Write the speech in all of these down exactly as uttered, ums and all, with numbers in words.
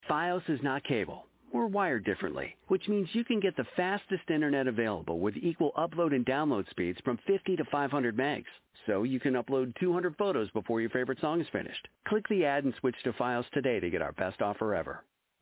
Fios is not cable. We're wired differently, which means you can get the fastest internet available with equal upload and download speeds from fifty to five hundred megs. So you can upload two hundred photos before your favorite song is finished. Click the ad and switch to Fios today to get our best offer ever.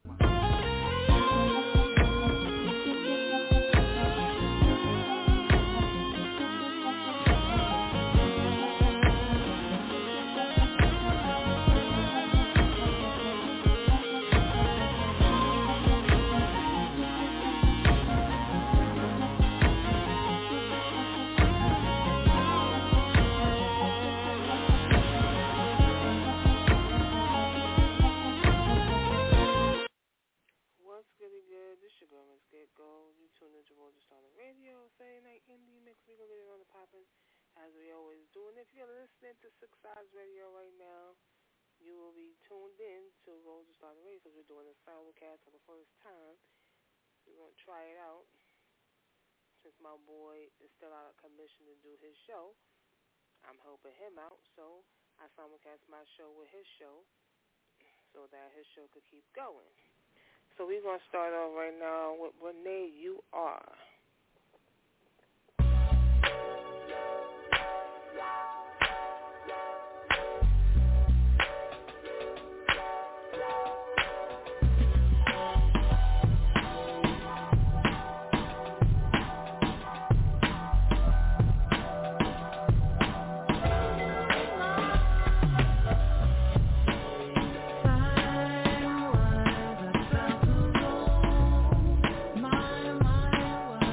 As we always do, and if you're listening to Six Sides Radio right now, you will be tuned in to Rose of Star Radio because we're doing a simulcast for the first time. We're going to try it out since my boy is still out of commission to do his show. I'm helping him out, so I simulcast my show with his show so that his show could keep going. So we're going to start off right now with Renee, You Are. My, my,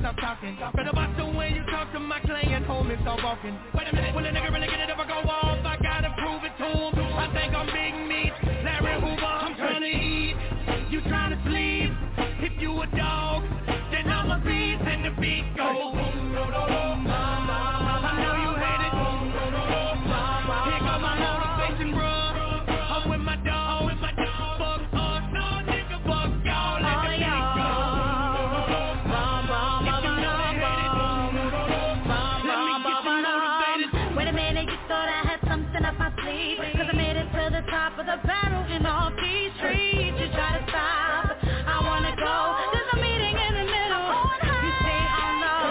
stop talking. Better watch the way you talk to my client, hold me, stop walking. Wait a minute, will a nigga really get it if I go off? I gotta prove it to him. I think I'm big meat, Larry Hoover. I'm trying to eat, you trying to sleep. If you a dog, then I'm a beast and the beat goes. I know you hate it. Here go my motivation, bruh. I'm with my dog, with my dog. Fuck us, no nigga, fuck y'all. Let the beat go. If you know they hate it, let me get you motivated. Wait a minute, you thought I had something up my sleeve? Cause I made it to the top of the barrel in all these streets. You try to stop, I wanna go. There's a meeting in the middle. You say I'm low.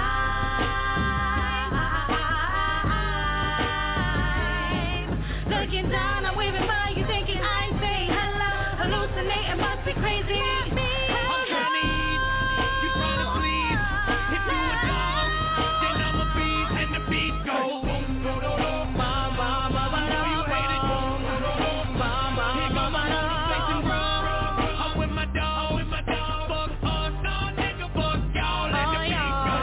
I'm looking down, I'm waving by you, thinking I'm saying hello. Hallucinating, must be crazy. I'm trying to eat, you trying to sleep. If you a dog, then I'm a beast and the beat goes. I know you hate it. Here go my motivation, bruh. I'm with my dog, with my dog. Fuck us, no nigga, fuck y'all. Let the beat go.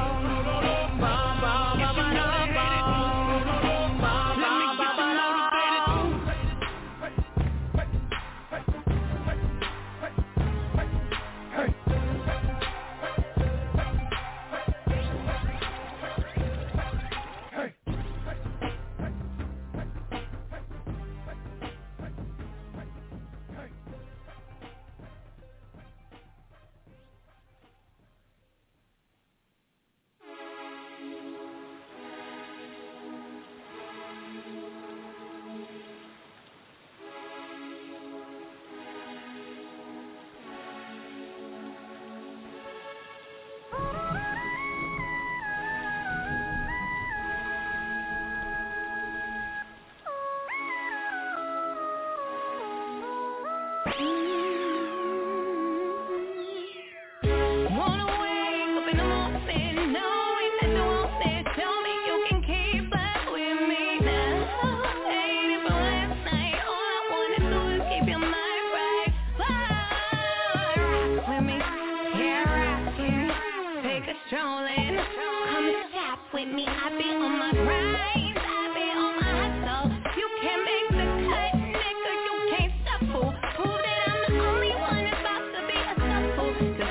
If you know they hate it, let me get you motivated. Wanna wake up in the morning, knowing that you won't say, tell me you can keep up with me now. Ain't it from last night? All I wanna do is keep your mind right. Rock with me, yeah, rock with me. Take a stroll in, come and shop with me. I be on my grind, I be on my hustle. You can't make the cut, nigga, you can't shuffle. Prove that I'm the only one about to be a shuffle.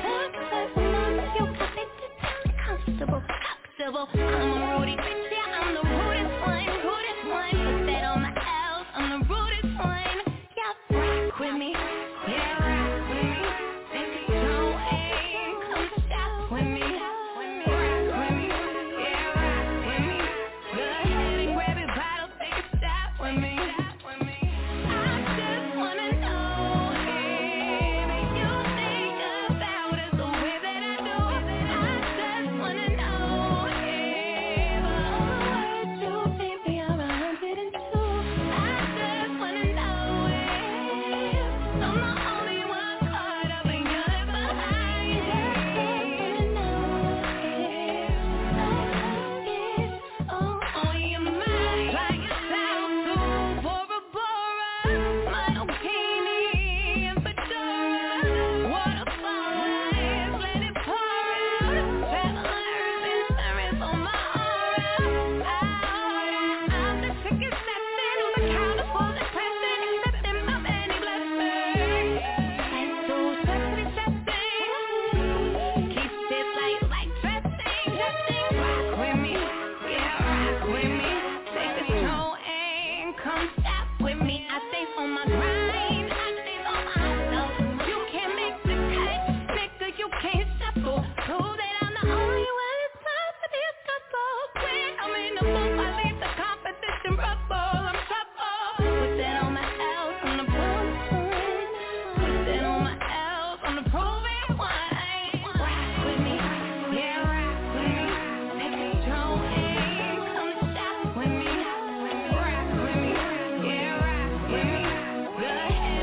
Comfortable, comfortable. I'm a Rudy bitch, yeah, I'm the rudest one, rudest one. Put that on my L's, I'm the rudest one. Yeah, rock with me, yeah, rock with me. Take a stroll in, come shop with me. Rock with me, yeah, rock with me. Go ahead and grab your bottle, take a shot with me. I just wanna know if you think about it the way that I do. I just wanna know if you think me I'm a hundred and two. I just wanna know if I'm the only one caught up in your left behind. I just wanna know if I'm on your mind. Fly yourself to Bora Bora, Monokini and Fedora. Waterfalls, let it pour out. Travelers, insurance on my aura. I'm the ticket assassin, accountable and present, accepting my many blessings. And so sexy, sexy. Keep it light like dressing, dressing. Rock with me, yeah, rock with me. Take a stroll and come shop with me. I stay on my grind, I stay on my hustle. You can't make the cut, nigga, you can't shuffle. Prove that I'm the only one that's supposed to be a couple. When I'm in the booth, I leave the competition ruffle. I'm trouble. Put that on my L's, on the proven one. Put that on my L's, on the proven one. Rock with me, yeah, rock with me. Take a stroll and come shop with me. Rock with me, yeah, rock with me. Go ahead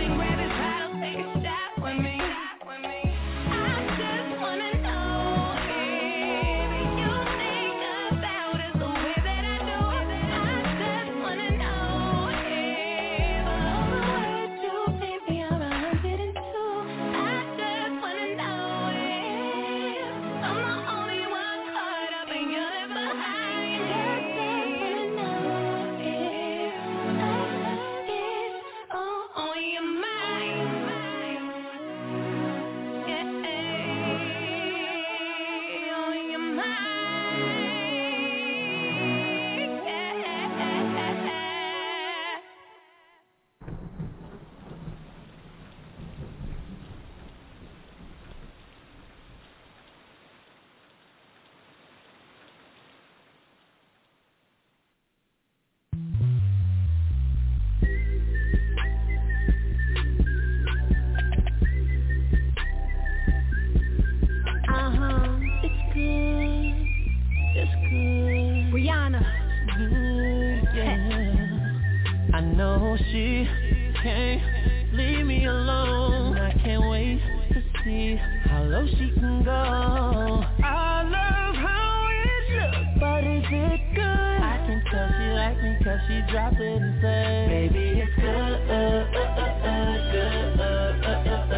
dropped it and said, baby, it's good, uh, uh, uh, uh, good, uh, uh, uh,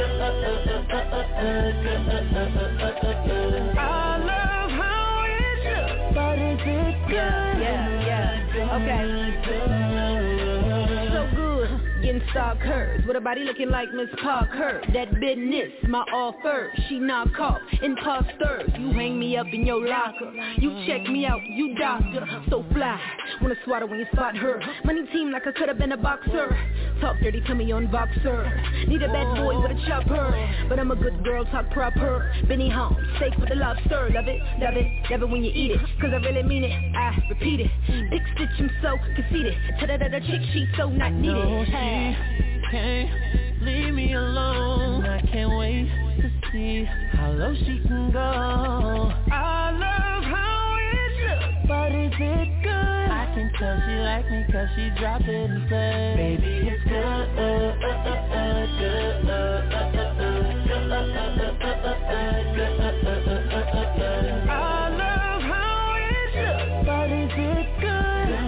uh, I love how it looks, but is it good? Yeah, yeah, yeah. Okay. So good. Getting star curves with a body looking like Miss Parker. That business, my offer, she knock off imposters. You hang me up in your locker, you check me out, you doctor. So fly, wanna swat her when you spot her. Money team like I could've been a boxer. Talk dirty to me on Voxer. Need a bad boy with a chopper, but I'm a good girl, talk proper. Benny Holmes, steak with the lobster. Love it, love it, love it when you eat it, cause I really mean it, I repeat it. Big stitch, I'm so conceited. Ta-da-da-da chick, she's so not needed. She can't leave me alone. I can't wait to see how low she can go. I love how it looks, but is it good? I can tell she like me cause she dropped it and said, baby, it's good, uh, uh, uh, uh, good, uh, uh, uh, uh, good, uh, uh, uh, uh, uh, good, uh, uh, uh, uh, uh. I love how it looks, but is it good?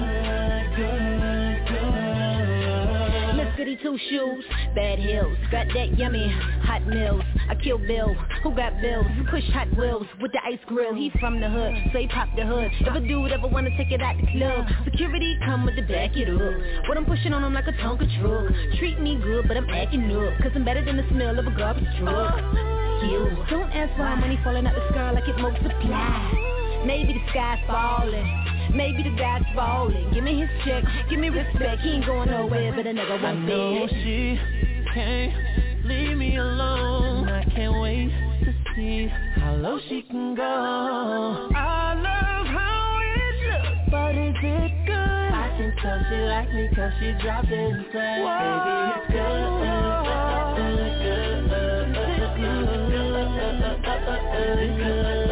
Two shoes, bad heels, got that yummy hot meals. I kill Bill, who got bills? Push Hot Wheels with the ice grill. He from the hood, so he pop the hood. If a dude ever wanna take it out the club, security come with the back it up. What I'm pushing on him like a Tonka truck. Treat me good, but I'm acting up, cause I'm better than the smell of a garbage truck. You don't ask why money falling out the sky like it multiply. Maybe the sky's falling. Maybe the guy's falling. Give me his check, give me respect. He ain't going nowhere, but a nigga won't be. I know she can't leave me alone. I can't wait to see how low she can go. I love how it looks, but is it good? I can tell she like me cause she dropped it and said, baby, it's good, uh, uh, uh, good, uh, uh, uh, good, uh, uh, uh, uh, good.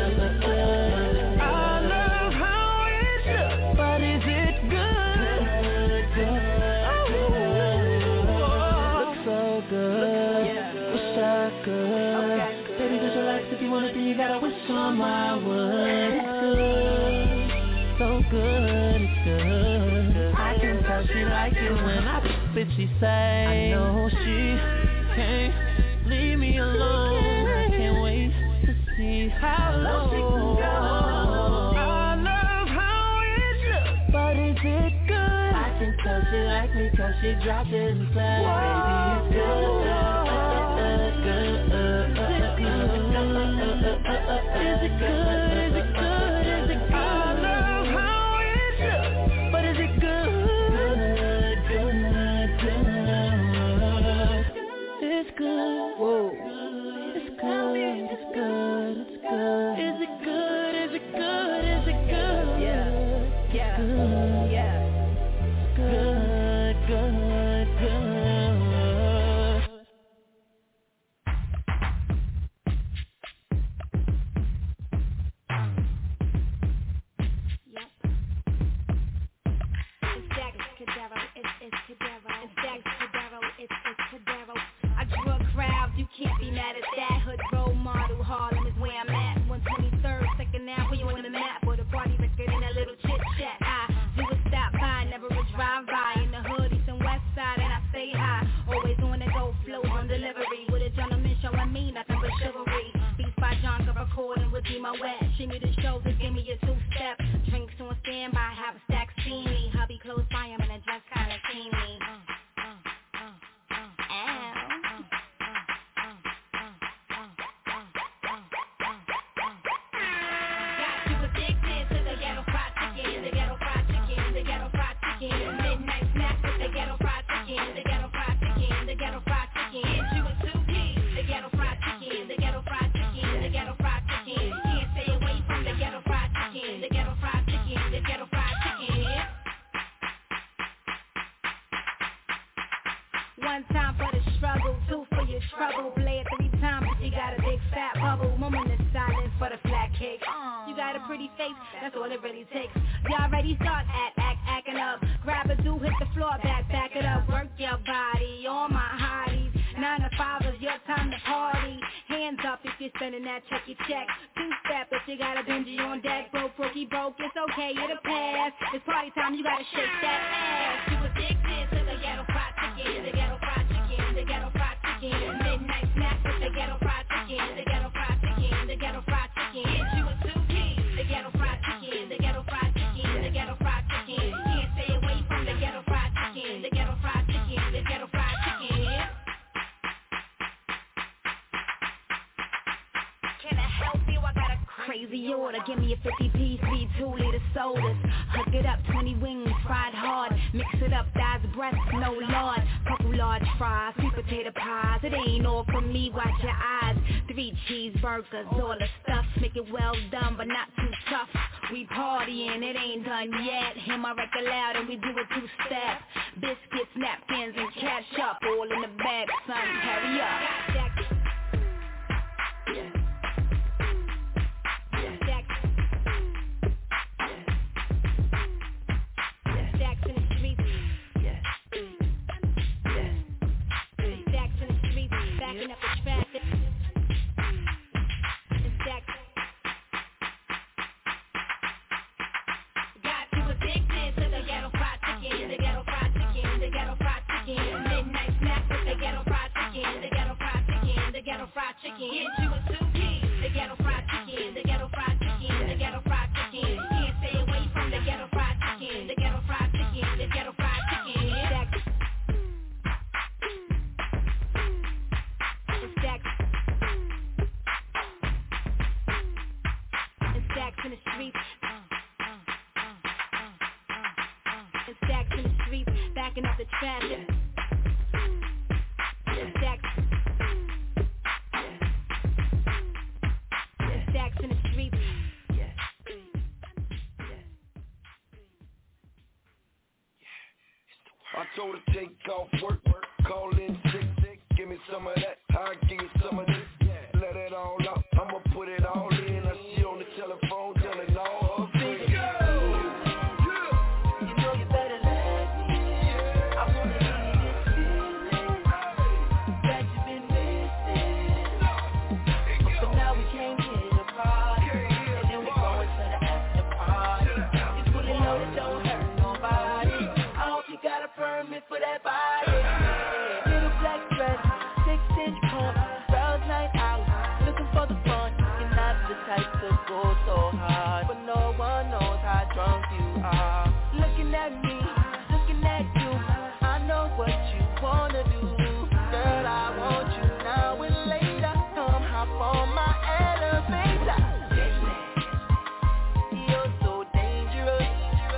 You gotta wish on my wood. It's good, so good, it's good. I can tell she like it when I spit, she say, I know she can't leave me alone. I can't wait to see how low she can go. I love how it looks, but is it good? I can tell she like me cause she dropped it and said, baby, it's good, uh, good, uh, uh, is it good? Is it good? Is it good? I love how it looks, but is it good? Good, good, good. It's good. Whoa. It's good. It's good. It's good. Is it good? Is it good? Is it good? Yeah. Yeah. Good. Yeah. Good. Good. Good. Can't be mad at that. Hood role model, Harlem is where I'm at. one twenty-third, second now, where you on the map. For the party record and a little chit chat. I do a stop by, never a drive by. In the hood, east and west side, and I stay high. Always on the go, flows on delivery. With a gentleman showing me nothing but chivalry. Beats by John, cover recording with D. My wet. She me the shoulders, give me a two-step. Drinks on standby, have a stack steamy. Hubby close by, I'm in a dress kinda steamy. One time for the struggle, two for your trouble. Play it three times if you got a big fat bubble. Moment of silence for the flat cake. You got a pretty face, that's all it really takes. You already start act, act, acting up. Grab a dude, hit the floor, back, back it up. Work your body, all my hotties. Nine to five is your time to party. Hands up if you're spending that check, you check. Two-step, but you got a Benji on deck. Broke, brokey, broke, it's okay, you're the past. It's party time, you gotta shake that ass. You addicted to the ghetto fried chicken, the ghetto fried chicken, the ghetto fried chicken. Midnight snack with the ghetto fried chicken, the ghetto fried chicken, the ghetto fried chicken. Hit you with two keys, the ghetto fried chicken, the ghetto fried chicken, the ghetto fried chicken. Can't stay away from the ghetto fried chicken, the ghetto fried chicken, the ghetto fried chicken. Can I help you? I got a crazy order. Give me a fifty piece, feed two liter sodas. Hook it up, twenty wings, fried hard. Mix it up, thighs, breasts, no lard. Couple large fries, sweet potato pies. It ain't all for me, watch your eyes. Three cheeseburgers, all the stuff. Make it well done, but not too tough. We partying, it ain't done yet. Hear my record loud and we do a two-step. Biscuits, napkins, and cash up. All in the bag, son, hurry up. Yeah. Backing up the traffic. Got you addicted to the ghetto fried chicken, the ghetto fried chicken, the ghetto fried chicken. Midnight snack with the ghetto fried chicken, the ghetto fried chicken, the ghetto fried chicken. Hit you with two keys, the ghetto fried chicken, the ghetto fried chicken, the ghetto fried chicken. Can't stay away from the ghetto fried chicken, the ghetto fried chicken, the ghetto fried chicken. In the streets, and stacks in the streets, backing up the traffic. And stacks, and stacks in the streets. I told her take off work, work, call in sick, sick. Give me some of that, I'll give you some of this. Let it all out, I'ma put it all in. I see on the telephone telling all her friends. You know you better let me. I wanna give you this feeling that you've been missing. But now we can't get apart, and then we going to the after party. You fully loaded, don't hurt nobody. I hope you got a permit for that body. Little black dress, six inch pump, girls night out, looking for the fun. You're not the type to go so hard, but no one knows how drunk you are. Looking at me, looking at you, I know what you wanna do. Girl, I want you now and later. Come hop on my elevator. You're so dangerous,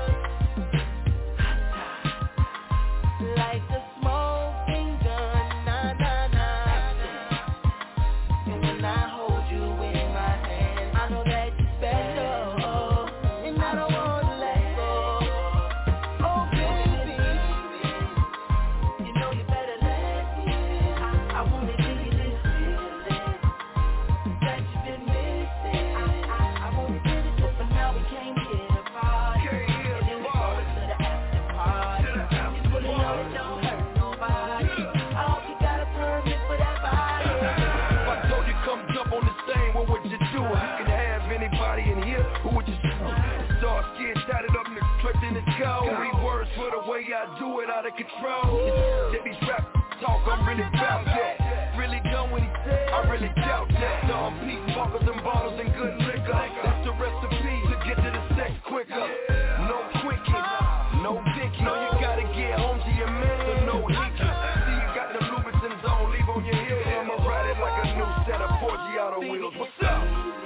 like a smoking gun, nah, nah, nah. And when I hold you in my hand, I know that you're special, and I don't wanna let go. Oh baby, you know you better let me. I, I wanna give you this feeling that you've been missing. I, I, I wanna give it to you, but now we can't get apart. And then we go to the after party. You fully know it don't hurt nobody. I hope you got a permit for that body. If I told you come jump on the stage, what would you do? If you could have anybody in here, who would you choose? Start getting tatted up and tripped in the skull. Three words for the way I do it, out of control. If these rap talk, I'm really proud that. Really done what he said, I really doubt that. Some peace, buckles and bottles and good liquor. That's the recipe to get to the sex quicker. No quickie, no dicky. No, you gotta get home to your man, so no hickey. See you got the Louboutins on, leave on your head. I'ma ride it like a new set of Forgiato wheels. What's up?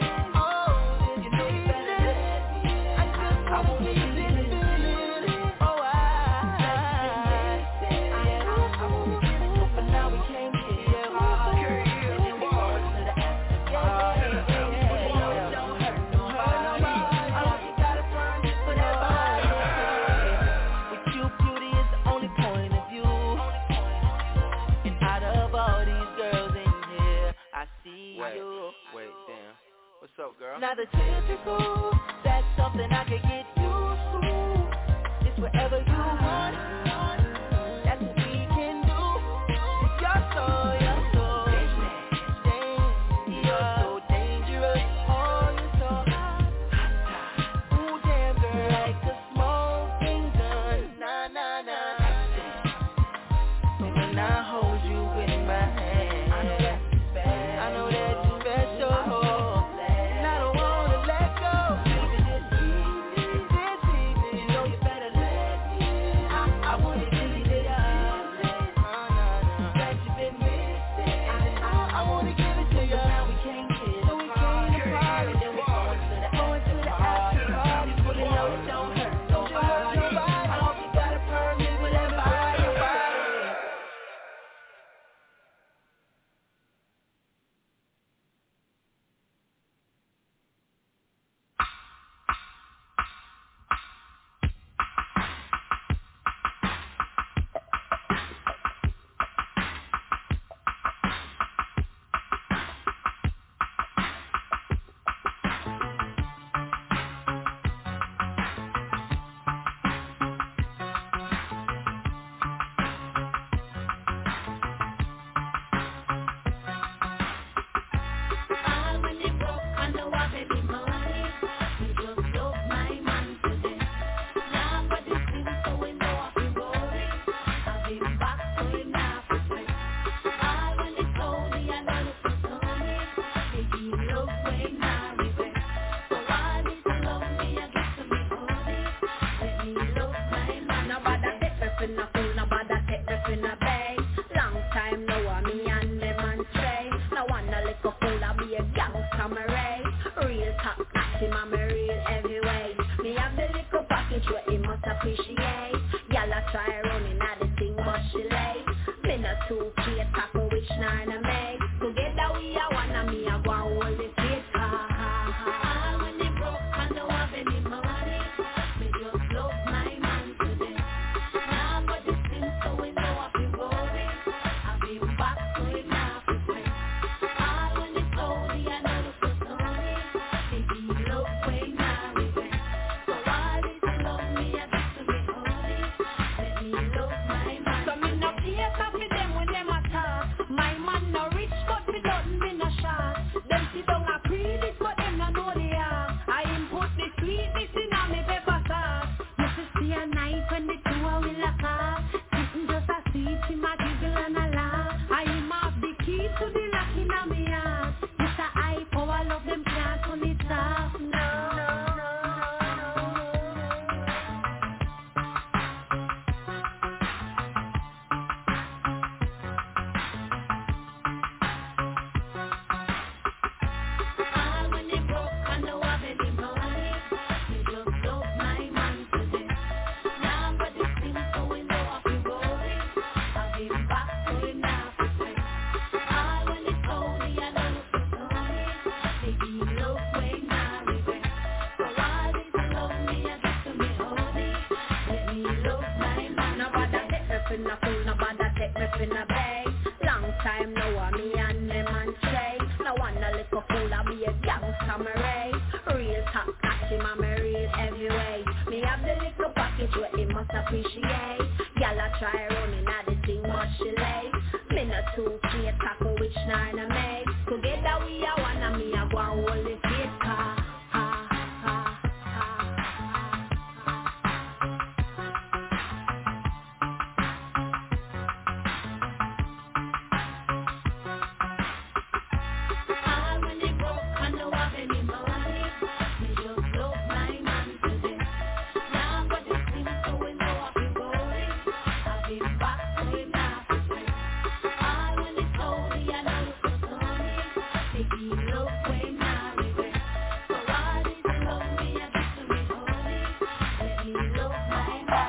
I want you to this feeling. Oh, I, I want to give it to, but now we can't get apart. And then we go to the after party. Don't hurt nobody. I hope you got a permit for that body. With you, beauty is the only point of view. And out of all these girls in here, I see Wait, you. wait, damn. What's up, girl? Now the typical, that's something I could get used to. It's wherever you want, that's what we can do. You're so, you're so, damn, you're so top notch, him a me real heavyweight. Me have the little package where he must appreciate. Y'all a try running at the thing but she late. Me not too clear tackle which nine I make. Together we are one and me a go and hold the faith. Ha ha ha. When they broke I don't have any money. Me just love my man today. Now but this thing so we know I feel worry. I feel back so it now for free. All when it's only I know it's so sunny. Baby love way now regret. So all this love me I get to be holy. Let me love my man. So me no care for them when them attack. My man no rich but me nothing me no shot. Them sit down a credit but them no know they are. I input the sweetness in a me pepper sauce. You should see a night when the two are will lock up. Sitting just a seat in my giggle and a laugh. I am off the key to the lock in a me heart. It's a high power love them can't turn it off. No, no, no, no. All when they broke I know I baby money. Me just love my man today. Now but this thing so we know I feel worry. I've been back to it now for free. All when it's only I know it's so sunny. Baby love way now regret. So all this love me I get to be holy. Let me love my man. Nobody take me for no fool, nobody take me for no bay. Long time now I me and them and stray. No one a little fool I be a gangsta me ray. Real top notch him a me real heavyweight. Me have the little package where he must appreciate. Y'all a try running at the thing but she late. Me not too clear tackle which nine I make. Together we are one and me a go and hold the faith. Ha ha ha all when they broke I know I baby money. Me just love my man today. Now but this thing so we know I feel worry. I've been back to it now for free. All when it's only I know it's so sunny. Baby love way now regret. So all this love me I get to be holy. Let me love my man.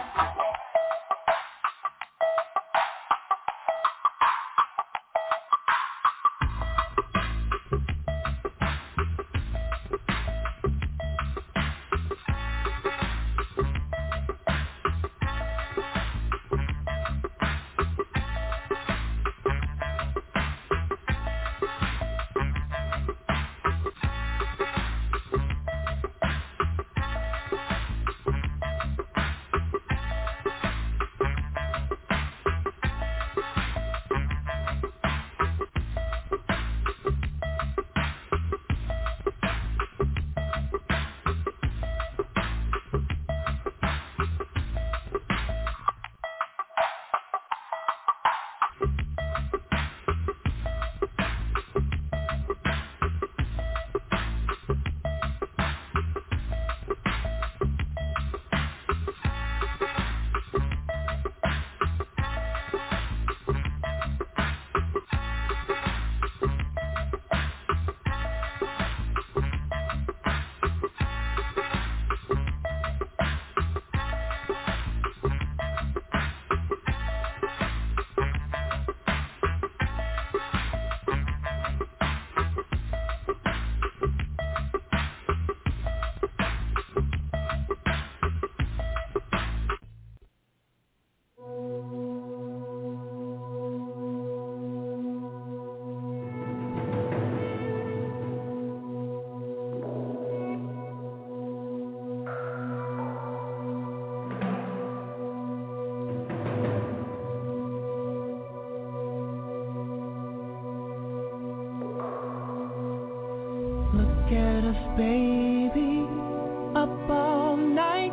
Look at us, baby, up all night,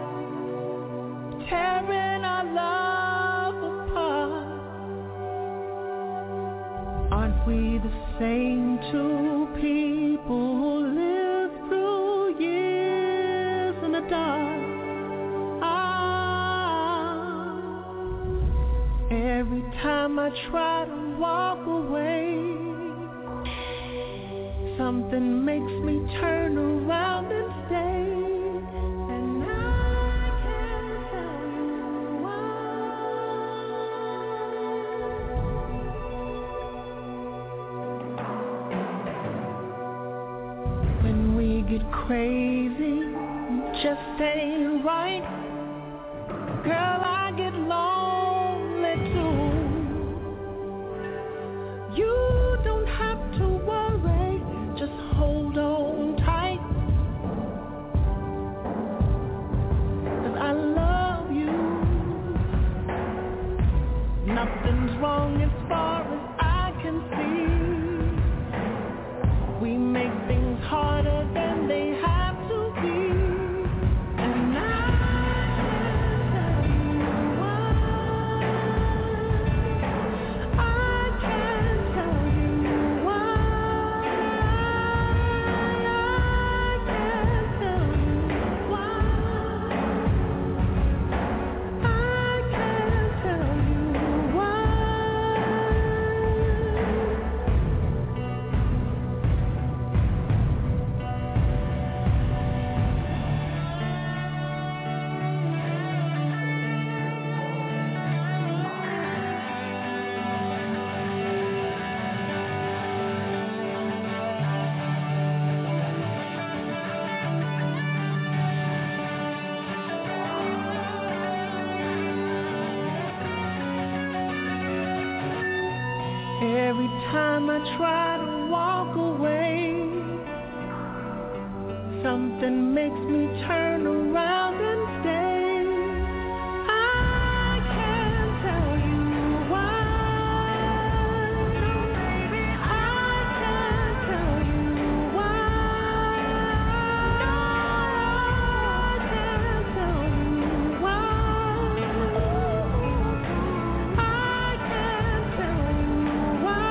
tearing our love apart. Aren't we the same two people who live through years in the dark? Ah, every time I try to walk away, something makes me turn around crazy, just ain't right. Girl, I get lonely too. You don't have to worry, just hold on tight. 'Cause I love you. Nothing's wrong as far as I can see. We make things harder than they have to be. And I can't tell you why. I can't tell you why. I can't tell you why. I can't tell you why. Every time I try to walk away, something makes me turn around and stay. I can't tell you why. No, baby, I can't tell you why. No, I can't tell you why. I can't tell you why.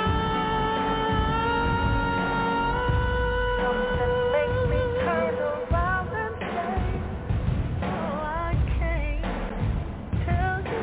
Something makes me turn around and say, oh, I can't tell you.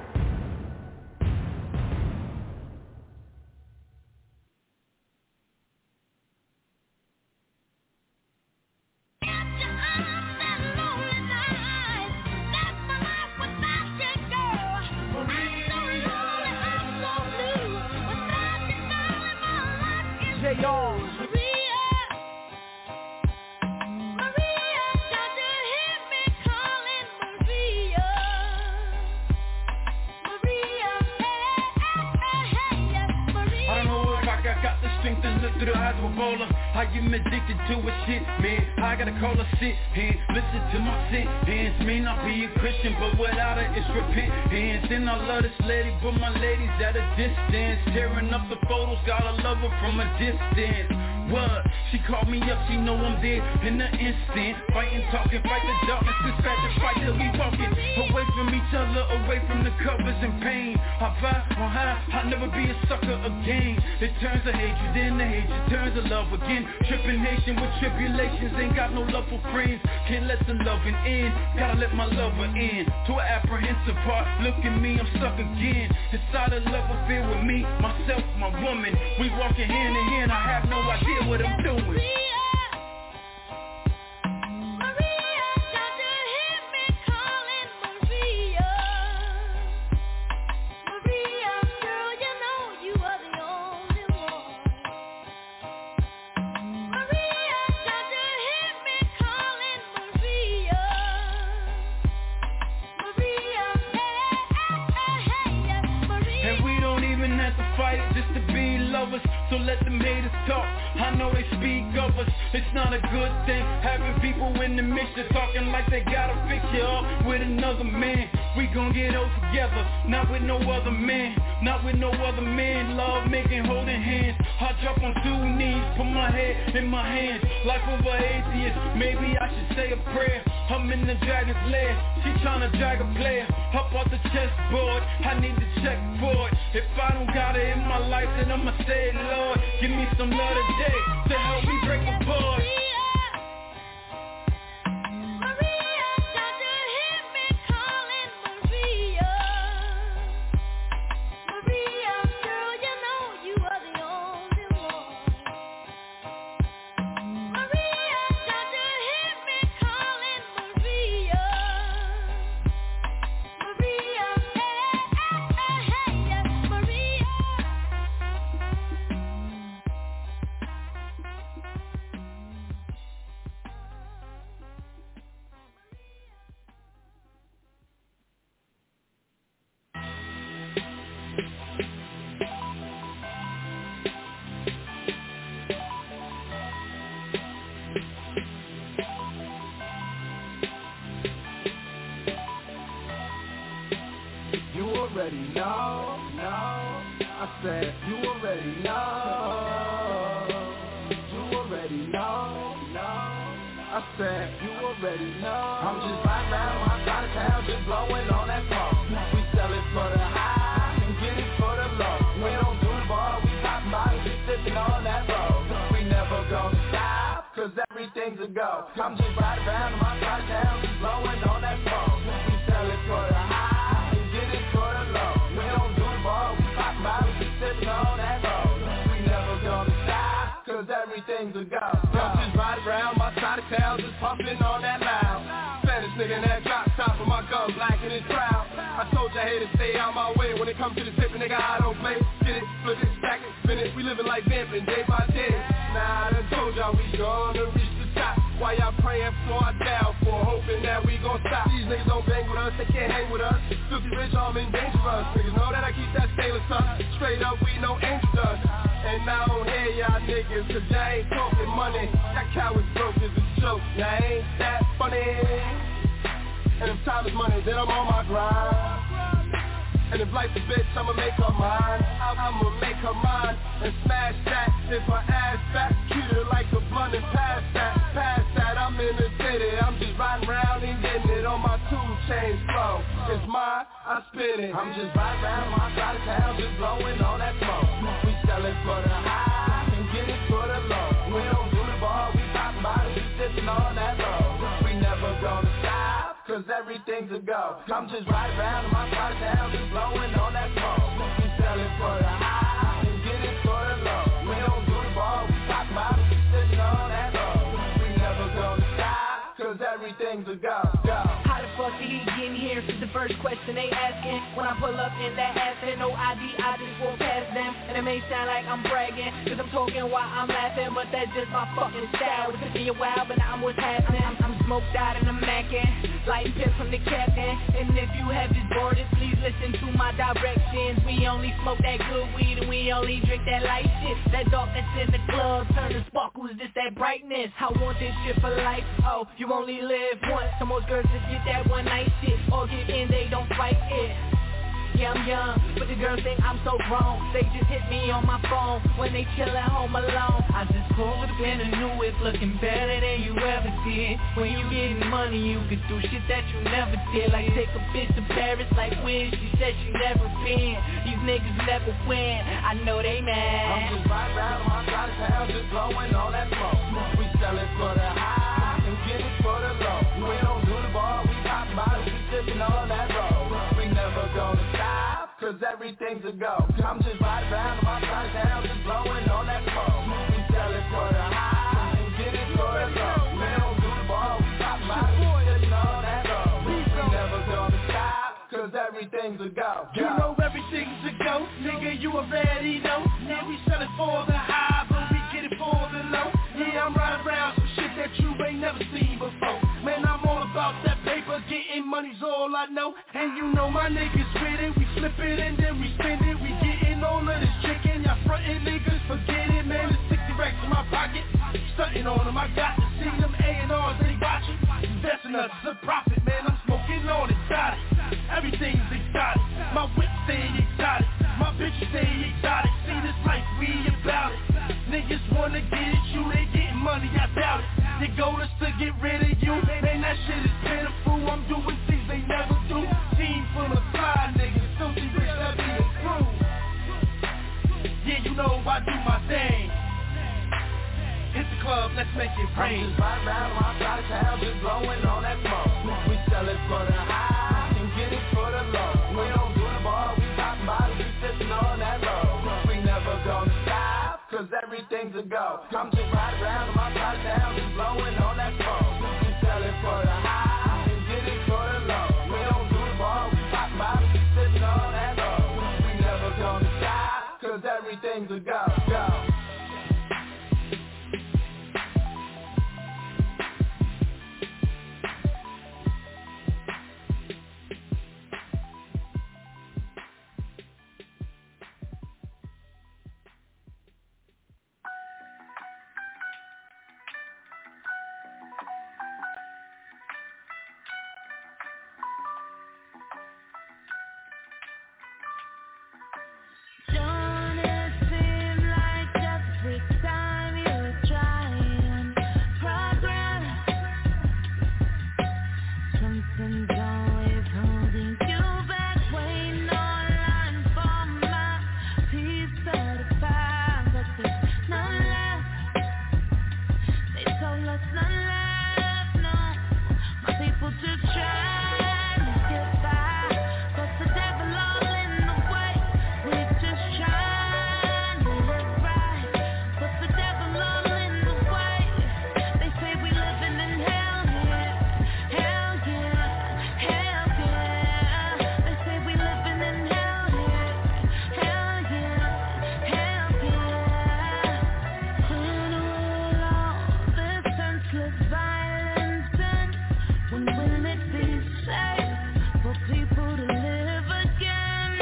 I don't know if I got, got the strength to look through the eyes of a bowler. I get addicted to a shit, man. I gotta call a sit and listen to my sin. Hands may not be a Christian, but without it, it's repent. Hands, and I love this lady, but my lady's at a distance. Tearing up the photos, gotta love her from a distance. What? She called me up, she know I'm there in an instant. Fighting, talking, fight the darkness, dispatch the fight till we walking away from each other, away from the covers and pain. I vibe on high, I'll never be a sucker again. It turns to hatred, then the hatred turns to love again. Tripping nation with tribulations, ain't got no love for friends. Can't let the loving in, gotta let my lover in. To an apprehensive heart, look at me, I'm stuck again. Inside a love affair with me, myself, my woman. We walking hand in hand, I have no idea what I'm doing. Just to be lovers, so let them haters talk. I know they speak of us, it's not a good thing. Having people in the mixture talking like they gotta fix you up with another man. We gon' get old together, not with no other man. Not with no other man, love making, holding hands. I drop on two knees, put my head in my hands. Life of an atheist, maybe I should say a prayer. I'm in the dragon's lair, she tryna drag a player up off the chessboard, I need to check for it. If I don't got it in my life, then I'ma say, Lord, give me some love today to help me break apart. already know, no. I said, you already know. You already know, no. I said, you already know. I'm just riding around my side of town, just blowing on that smoke. We sell it for the high and get it for the low. We don't do the bar, we pop bottles, we sipping on that road. We never gonna stop, cause everything's a go. I'm just riding around my side of town, just blowing on that smoke. We sell it for the high and get it for the low. We don't do the bar, we pop bottles, we sipping on that road. We never gonna stop, cause everything's a go. I'm just riding around my side of town, just pumping on that loud. Spanish nigga in that drop top with my gun black and it's proud. I told you I hate to stay out my way. When it comes to the tipping, nigga, I don't play. Get it, flip it, stack it, spin it. We living like vamping day by day. Nah, I done told y'all we gonna reach the top. Why y'all praying for our downfall, hoping that we gon' stop. These niggas don't bang with us, they can't hang with us. Filthy rich, I'm in dangerous. Niggas know that I keep that stainless up. Straight up, we know angel dust. And I don't hear y'all niggas, cause y'all ain't talking money. Y'all cowards broke is a joke, y'all ain't that funny. And if time is money, then I'm on my grind. And if life's a bitch, I'ma make her mine. I'ma make her mine and smash that. If her ass fat, treat her like a blunt and pass that. Pass that, I'm in the city. I'm just riding around and getting it on my two chain flow. It's mine, I spin it. I'm just riding around my side of town, just blowing on that smoke. We sell it for the high and get it for the low. We don't do the bar, we pop bottles, we sipping on that road. We never gonna stop, cause everything's a go. I'm just riding around my side of town, just blowing on that smoke. We sell it for the high and get it for the low. We don't do the bar, we pop bottles, we sipping on that road. We never gonna stop, cause everything's a go, go. How the fuck did he get in here? Is the first question they asking. When I pull up in that asset, no I D, I just walk past them. And it may sound like I'm bragging, cause I'm talking while I'm laughing, but that's just my fucking style. It's me a while, but now I'm what's happening. I'm, I'm smoked out and I'm macking, lighting pips from the captain. And if you have just boarded, please listen to my directions. We only smoke that good weed and we only drink that light shit. That dark that's in the club, turn the sparkles, just that brightness. I want this shit for life, oh, you only live once. So most girls just get that one night shit, or get in, they don't fight it. Yeah, I'm young, but the girls think I'm so grown. They just hit me on my phone when they chill at home alone. I just pulled up in a new whip, looking better than you ever did. When you getting money, you could do shit that you never did. Like take a bitch to Paris like Wiz, she said she never been. These niggas never win, I know they mad. I'm just riding around my side of town, just blowing on that smoke. We sell it for the high and get it for the low. We don't do the bar, we pop bottles, we sipping on that road. We never gonna stop, cause everything's a go. I'm just riding around my side of town, just blowing on that smoke. We sell it for the high and get it for the low. We don't do the bar, we pop bottles, we sipping on that road. We never gonna stop, cause everything's a go. You know everything's a go, nigga, you already know. Yeah, we sell it for the high, but we get it for the low. Yeah, I'm riding around some shit that you ain't never seen before. Man, I'm all about that paper, getting money's all I know. And you know my niggas with it, we flip it and then we spend it. We getting all of this chicken, y'all frontin' niggas, forget it. Man, it's sixty racks in my pocket, stunting on them, I got to see them A and R's, they watching. Investing us is a profit, man, I'm smoking on exotic. Everything's exotic, my whip stay exotic, my bitches stay exotic. See this life, we about it. Niggas wanna get at you, they getting money, I doubt it. Your goal is to get rid of you, man, that shit is pitiful. I'm doing things they never do. Team full of fly niggas, filthy rich, that be improved. Yeah, you know I do my thing. Hit the club, let's make it rain. I'm just riding around my side of town, just blowing on that smoke. We sell it for the high and get it for the low. We don't do the bar, we pop bottles, we sipping on that road. We never gonna stop, cause everything's a go. I'm just riding around my side of town, just blowing on that smoke. We sell it for the high and get it for the low. We don't do the bar, we pop bottles, we sipping on that road. We never gonna stop, cause everything's a go, go. this violence done? When will it be safe for people to live again?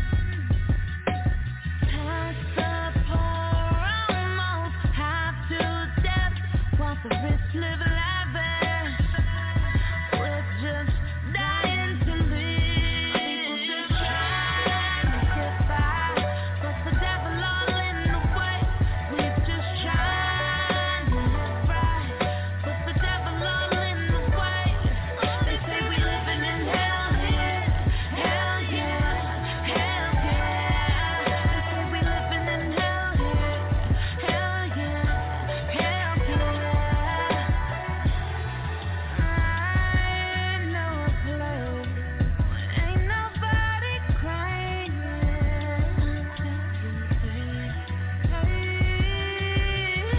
Past the poor almost half to death, while the rich live lavish. We're just dying to live. People just trying to get by, but the devil all in the way. We're just trying to live right, but the devil all in the way. They say we living in hell here, hell yeah, hell yeah. They say we living in hell here, hell yeah, hell yeah. I know a place where ain't nobody crying until you say, hey.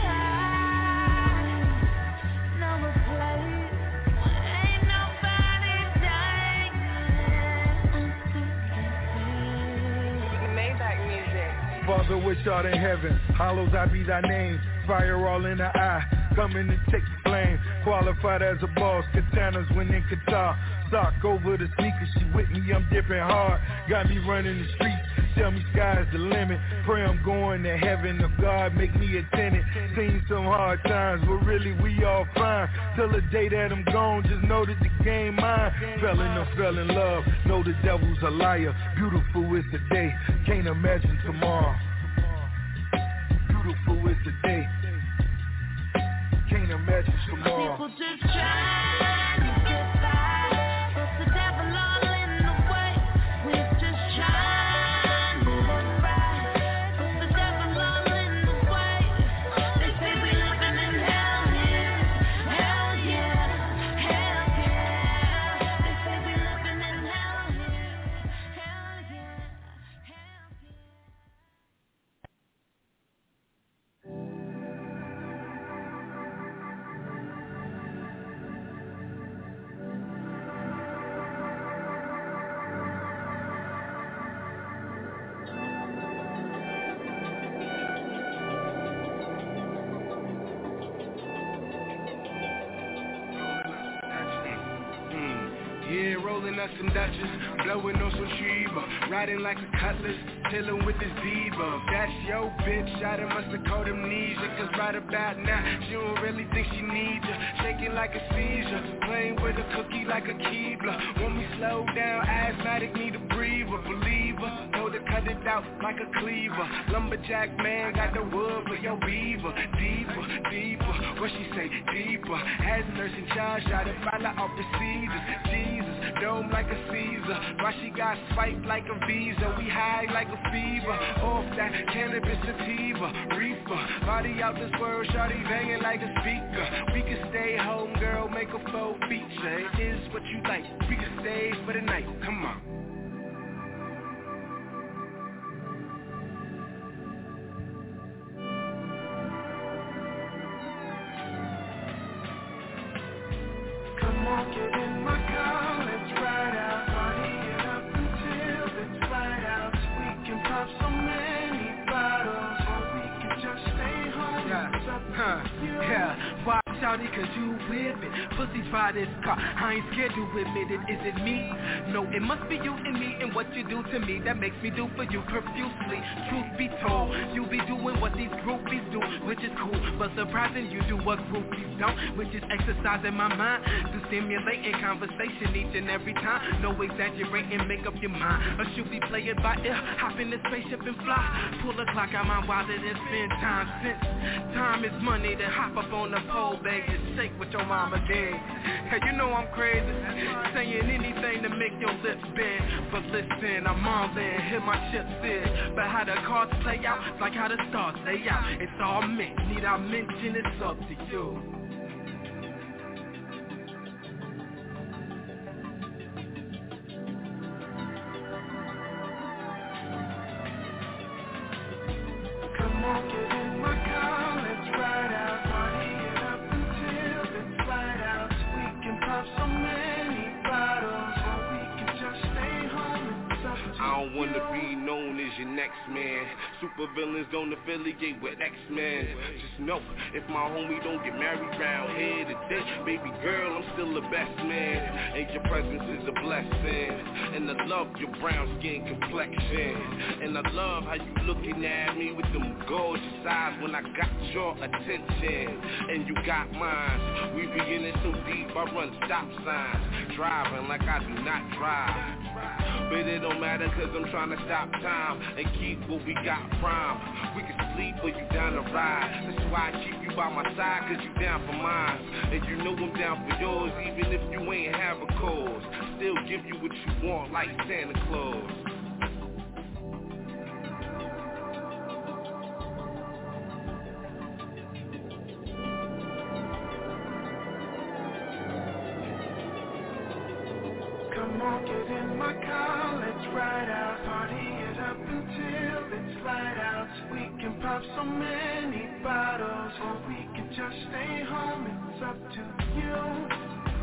I know a place where ain't nobody dying until you say. Maybach music. Father which art in heaven, hallowed I be thy name. Fire all in the eye, coming to take the flame. Qualified as a boss, katanas when in Qatar. Sock over the sneakers, she with me, I'm dipping hard. Got me running the streets, tell me sky's the limit. Pray I'm going to heaven, if God make me a tenant. Seen some hard times, but really we all fine. Till the day that I'm gone, just know that the game mine. Fell in or fell in love, know the devil's a liar. Beautiful is the day, can't imagine tomorrow. Beautiful is the day, can't imagine tomorrow. People just trying to get by, but the devil all in the way. We're just trying to live right, but the devil all in the way. They say we living in hell here, hell yeah, hell yeah. They say we living in hell here, hell yeah, hell yeah. Yeah, rolling up some Dutchess, blowing on some Sheba, riding like a cutlass, chilling with this diva. That's your bitch, I done must've caught amnesia, cause right about now, she don't really think she needs ya. Shaking like a seizure, playing with a cookie like a Keebler. Want me slow down, asthmatic, need a breather, believer. Know to cut it out like a cleaver. Lumberjack man, got the wood for your beaver. Deeper, deeper, what she say, deeper. Has nurse in charge, try to follow off procedures. Jesus, dome like a Caesar. Why she got spiked like a Visa? We high like a fever. Off that cannabis sativa, reefer. Body out this world, shawty banging like a speaker. We can stay home, girl, make a faux feature. It is what you like, we can stay for the night, come on. Come on, get in my car, let's ride out. Party it up until it's light out. We can pop so many bottles, or we can just stay home. Yeah, It's up to huh, you. yeah. Why, shawty, cause you with it. Pussy try this car, I ain't scared to admit it. Is it me? No, it must be you and me and what you do to me that makes me do for you profusely. Truth be told, you be doing what these groupies do, which is cool, but surprising you do what groupies don't, which is exercising my mind through stimulating conversation each and every time. No exaggerating, make up your mind. Or should we play it by ear? Hop in the spaceship and fly. Pull the clock out my wallet and spend time since time is money. Then hop up on the pole, bag and shake what your mama did. Hey, you know I'm crazy, saying anything to make your lips bend. But listen, I'm all in, hit my chips in. But how the cards play out, it's like how the stars lay out. It's all meant, need I mention it's up to you. Come on, get in my car, let's ride out. Party it up until it's light out. We can pop so many bottles, or we can just stay home. It's up to I don't wanna be known as your next man. Super villains don't affiliate with X-Men. Just know, if my homie don't get married round here today, baby girl, I'm still the best man. And your presence is a blessing. And I love your brown skin complexion. And I love how you looking at me with them gorgeous eyes when I got your attention. And you got mine. We beginning so deep, I run stop signs. Driving like I do not drive. But it don't matter cause I'm trying to stop time and keep what we got prime. We can sleep or you down to ride. That's why I keep you by my side cause you down for mine. And you know I'm down for yours even if you ain't have a cause. Still give you what you want like Santa Claus. Come on, get in my car, let's ride out. Party it up until it's light out. We can pop so many bottles, or we can just stay home, it's up to you.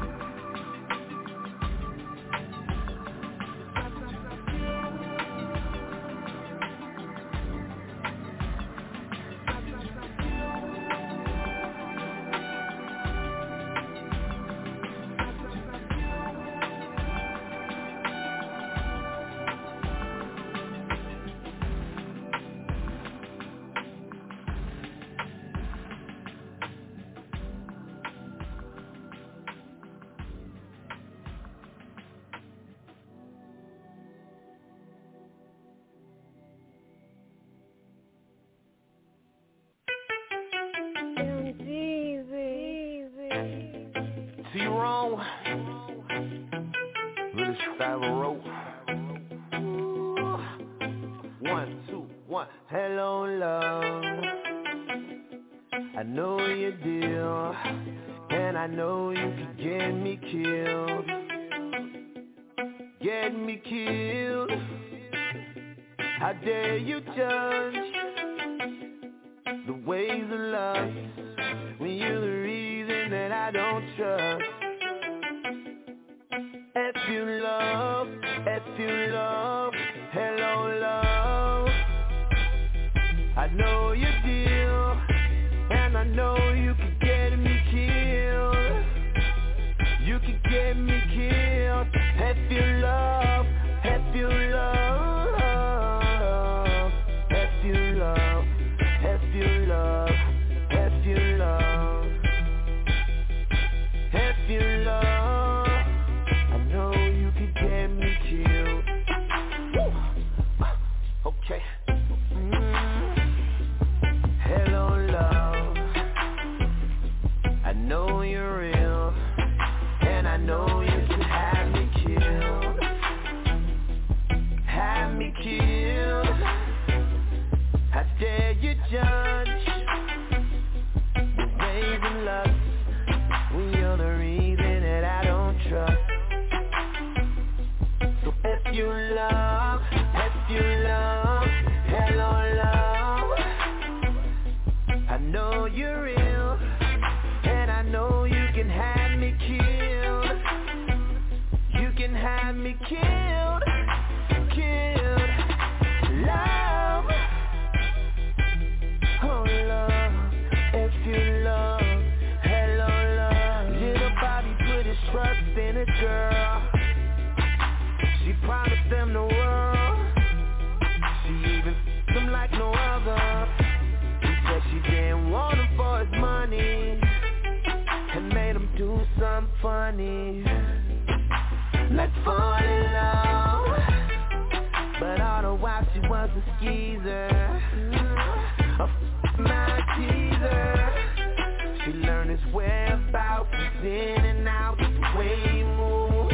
T-Rone, Little Favreau. One, two, one. Hello, love. I know your deal, and I know you can get me killed. Get me killed. How dare you judge the ways of love when you're the reason that I don't trust. If you love, if you love, hello love. I know your deal, and I know you can get me killed. You can get me killed. If you love, if you love, if you love, if you love, if you love, if you love, I know you can get me killed. Woo. Okay. Mm. Hello, love. I know you're real, and I know you can have me killed. Have me killed. How dare you judge the ways of love when you're the reason that I don't trust. So if you love, if you love, hello love. I know you're real, and I know you can have me killed. You can have me killed, killed. Love, oh love, if you love, hello love. Little Bobby put his trust in a girl. She promised them the world. She even f***ed him like no other. He said she didn't want him for his money, and made him do something funny, like fall in love. But all the while she was a skeezer, a f*** my teaser. She learned his whereabouts, he's in and out, the way he moves.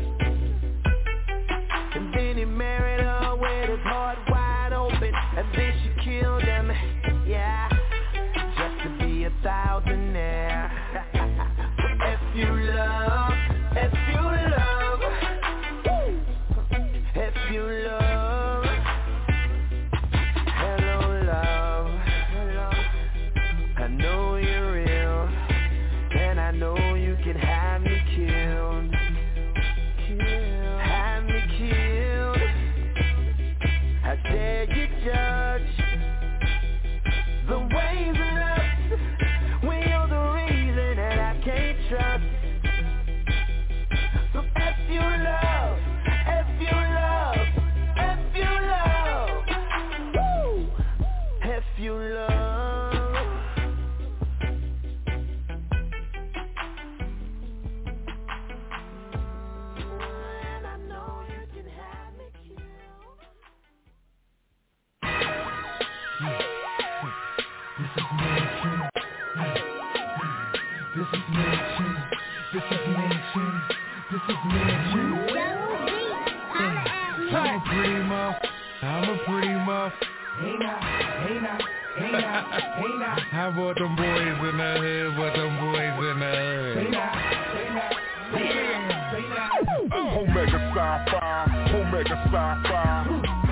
And then he married her with his heart wide open, and then she killed him, yeah, just to be a thousandaire. If you love, if you love, if you love, hello love. I know you're real, and I know you can have This is mansion. This is mansion. I'm a pretty muff. I'm a pretty muff. Hey now, hey now, hey now, hey now. How about them boys in the hood? What them boys in the hood? Hey now, hey now, hey now, hey now. Omega Sci-Fi, Omega Sci-Fi.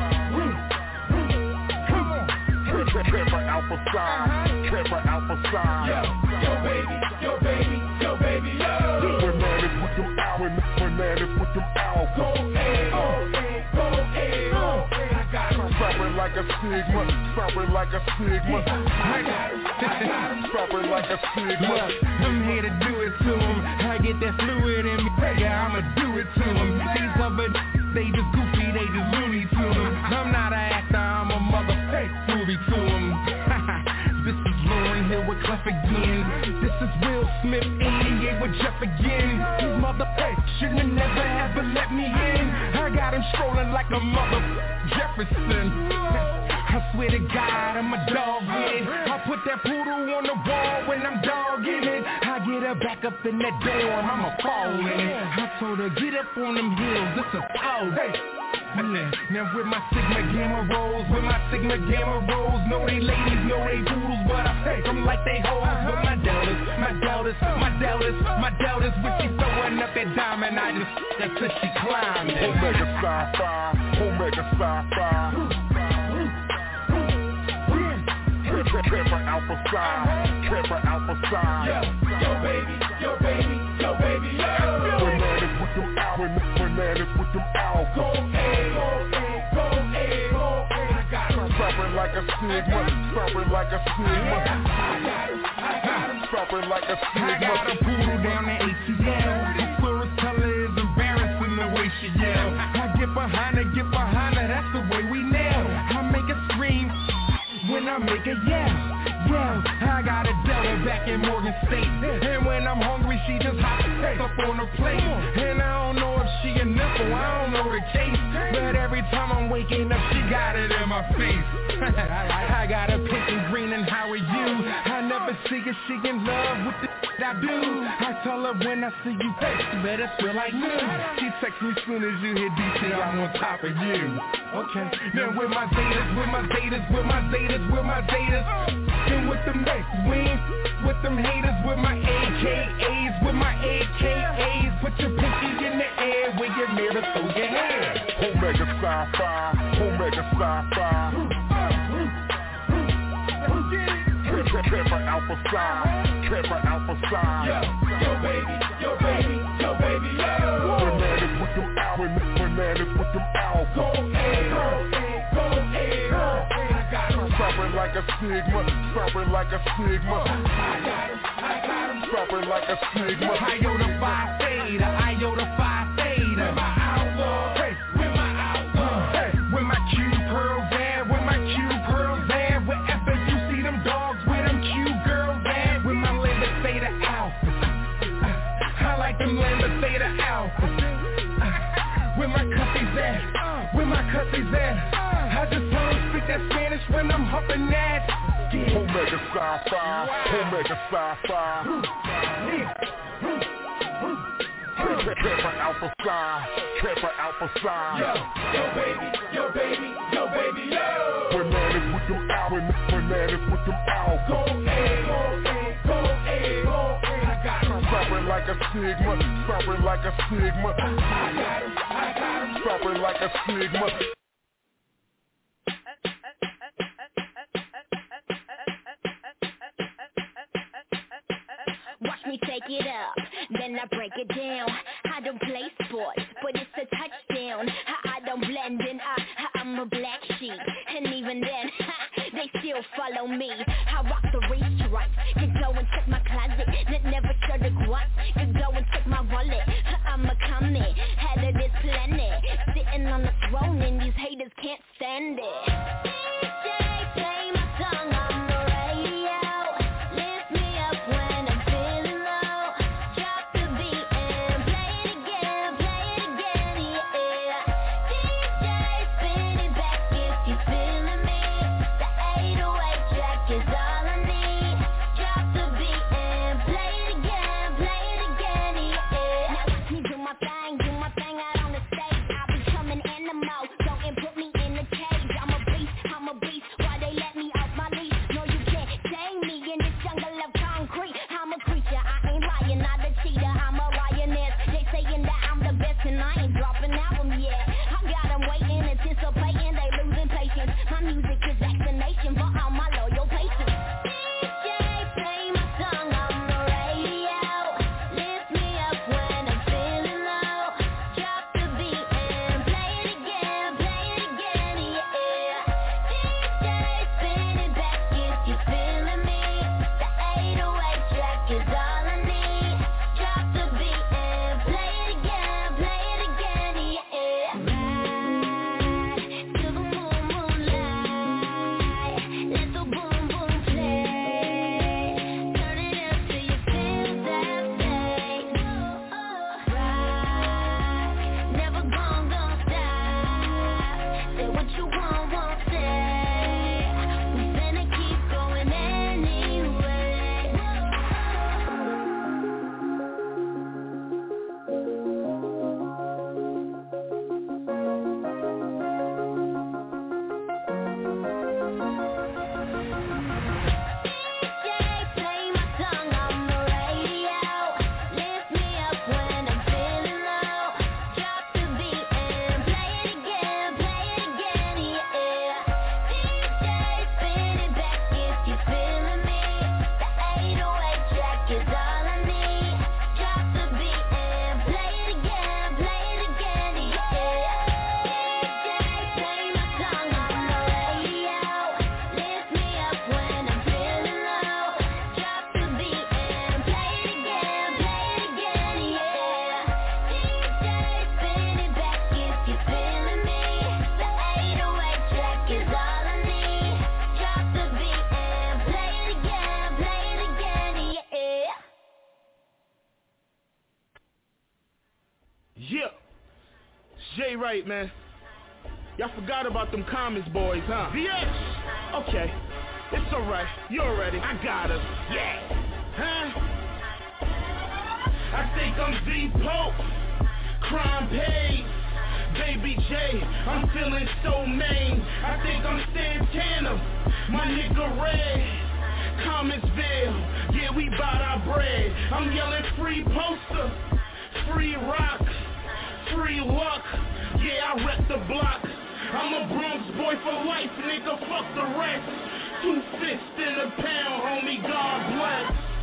Come on, Kepler Alpha Psi, Kepler Alpha Psi. Yo, yo baby, yo baby, yo baby, yo. Bananas with them albums, bananas with them albums. Go A, go A, go A, go A. I got him. Stopping like a stigma, stopping like a stigma. I got him, I got him. Stopping like a stigma. I'm here to do it to him. I get that fluid in me, yeah, I'ma do it to him. These other they just goofy, they just loony to him. I'm not an actor, I'm a motherfucking movie to him. This is Lauryn Hill with Clef again. This is Will Smith, eighty-eight with Jeff again. These motherfuckers shouldn't have never ever let me in. I got him strolling like a mother Jefferson. I swear to God, I'm a dog with it. I put that poodle on the wall when I'm dogging it. I get her back up in that dorm, I'ma fall in it. I told her, get up on them hills, it's a foul. Hey. Now with my Sigma Gamma rolls, with my Sigma Gamma rolls, know they ladies, know they poodles, but I take them like they hoes. But my deltas, my deltas, my deltas, my deltas, when she throwing up that diamond, I just, that's till she climbing. Omega Sci-Fi, Omega Sci-Fi. Kepler Alpha Psi, Kepler Alpha Psi. Yo, yo baby, yo baby, yo baby, yo. Bananas with them albums, bananas with them albums. Go A, go A, go A, go A. I got him. Stopping like a stigma, stopping like a stigma. I got him, I got him. Stopping like a stigma. I got a poodle down the A T L. The Florist color is embarrassing the way she yell. I get behind her, get behind her, that's the way we nail. I make her scream when I make a yell, yell. I got a Delta back in Morgan State, and when I'm hungry she just hops up on her plate. And I don't know if she a nipple, I don't know the case, but every time I'm waking up she got it in my face. I got a pink and green and how are you? I never see her, she in love with the I do. I tell her when I see you, hey, you better feel like me. She texts me soon as you hit D C, I'm on top of you. Okay, now with my Zetas, with my Zetas, with my Zetas, with my Zetas, and with them next wings, with them haters, with my A K As, with my A K As. Put your pinky in the air when you're near to throw your hair. Omega Sci-Fi, Omega Sci-Fi. Kepler Alpha Psi, Kepler Alpha Psi. Yo, yo baby, yo baby, yo baby, yo. Bananas with them albums, bananas with them albums. Go A, go A, go A, go A. I got him. Stopping like a stigma, stopping like a stigma. I got him, I got him. Stopping like a stigma. Iota Phi Theta, Iota Phi Theta. With my outlaw, hey, with my outlaw, hey, with my Q pearls there, with my Q pearls there. Wherever you see them dogs with them Q girls there, with my Lambda Theta Alpha. I like them Lambda Theta Alpha. With my cussies there, with my cussies there. I just tell them speak that Spanish when I'm humping that. Yeah. Omega Sci-Fi, Omega Sci-Fi. Kepler Alpha Psi, Kepler Alpha Psi. Yo, yo baby, yo baby, yo baby, yo. Bananas with them albums, bananas with them albums. Go A, go A, go A, go A. I got him. Stopping like a stigma, stopping like a stigma. I got him, I got him. Stopping like a stigma. Watch me take it up, then I break it down. I don't play sports, but it's a touchdown. I, I don't blend in, I, I'm a black sheep. And even then, they still follow me. I rock the race stripes. Could go and check my closet, that never showed a grunt. Could go and check my wallet, I'm a comet. Head of this planet, sitting on the throne, and these haters can't stand it. D J, play my song on the radio. Lift me up when I'm feeling low. Drop the beat and play it again, play it again, yeah. D J, spin it back if you're feeling me. The eight oh eight track is all I need. Drop the beat and play it again, play it again, yeah. drop an album yet. I got them waiting, anticipating, they losing patience. My music is vaccination for all my loyal patients. D J, play my song on the radio. Lift me up when I'm feeling low. Drop the beat and play it again, play it again, yeah. D J, spin it back if you're feeling me. The eight oh eight track is all I need. Drop the beat and play it again, play it again, yeah. Ride to the moon, moonlight. Let the boom, boom play. Turn it up till you feel that bass. Ride, never gon' gon' stop. Say what you want, won't say. We finna keep going anyway. D J, play my song on the radio. Lift me up when I'm feeling low. Drop the beat and play it again, play it again, yeah. D J, spin it back if you're feeling me. The eight oh eight track is all I need. Drop the beat and play it again, play it again, yeah. D J, play my song on the radio. Lift me up when I'm feeling low. Drop the beat and play it again, play it again, yeah. D J, spin it back if you're feeling me. The eight oh eight track is all I need. Drop the beat and play it again, play it again, yeah. Yeah, Jay Wright, man. Y'all forgot about them Commons boys, huh? V X! Okay, it's alright. You already. I got us. Yeah. Huh? I think I'm Z-Pope. Crime paid. Baby J, I'm feeling so main. I think I'm Santana. My nigga Red. Commonville. Yeah, we bout our bread. I'm yelling free poster. Free rock. Free luck. Yeah, I rep the block. I'm a Bronx boy for life, nigga, fuck the rest. Two fists in a pound, homie, God bless.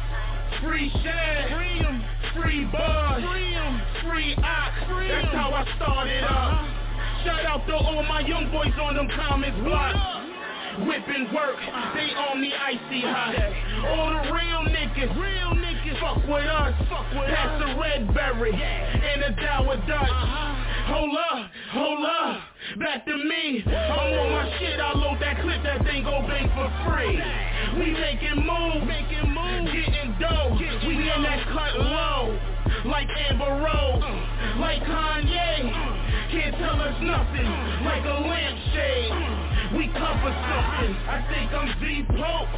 Free Shad, free 'em. Free Buzz, free 'em. Free Ox, free 'em. That's how I started up. Shout out to all my young boys on them Commons blocks. Whipping work, they on the icy hot. All the real niggas, real niggas, fuck with us. Fuck with Pass the red berry and a Dower Dutch. Hold up, hold up, back to me. I'm on my shit, I load that clip, that thing go bang for free. We making moves, making moves, getting dough. We in that cut low, like Amber Rose, like Kanye. Can't tell us nothing, like a lampshade. We cover something. I think I'm Z-Pope.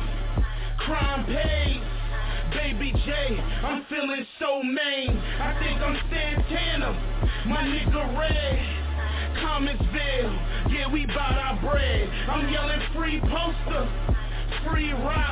Crime paid. Baby J, I'm feeling so main. I think I'm Santana. My nigga Red. Commonville. Yeah, we bout our bread. I'm yelling free poster. Free rock.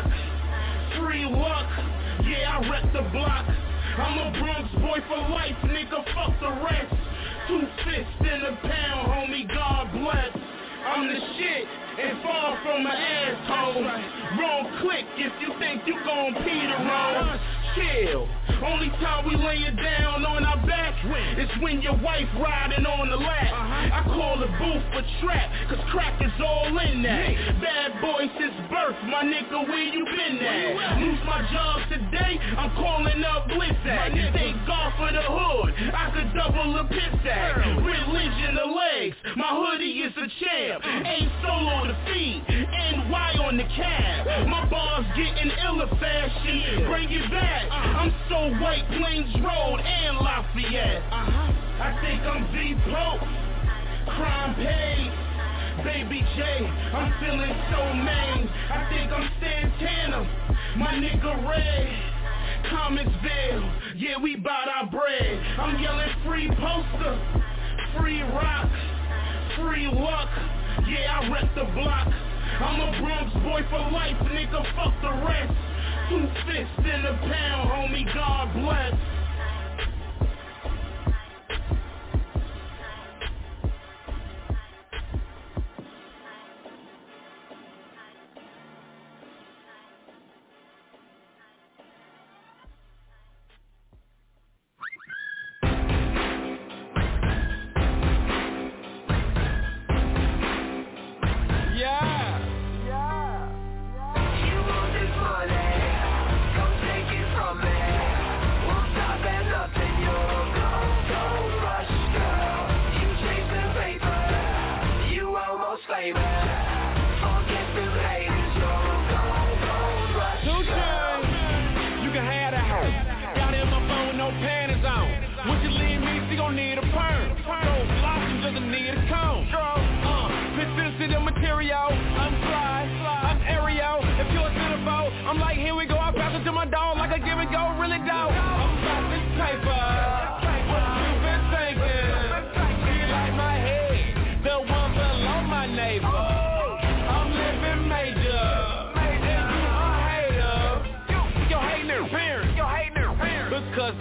Free luck. Yeah, I rep the block. I'm a Bronx boy for life, nigga, fuck the rest. Two fists in a pound, homie, God bless. I'm the shit, and far from an asshole. Wrong click if you think you gon' Peter roll. Chill, only time we lay it down on our back is when your wife riding on the lap. I call the booth for trap, cause crack is all in that. Bad boy since birth, my nigga, where you been at? Lose my job today, I'm calling up Blizzard. Thank God for the hood, I could double a piss at. Religion of legs, my hoodie is a champ. A solo the feed, N Y on the cab. My bars getting iller fashion, bring it back. I'm so white, Plains Road and Lafayette. I think I'm Z-Pope, crime paid. Baby J, I'm feeling so main. I think I'm Santana, my nigga Red. Commonville, yeah, we bout our bread. I'm yelling free poster, free rock, free luck. Yeah, I rep the block. I'm a Bronx boy for life, nigga, fuck the rest. Two fists in a pound, homie, God bless.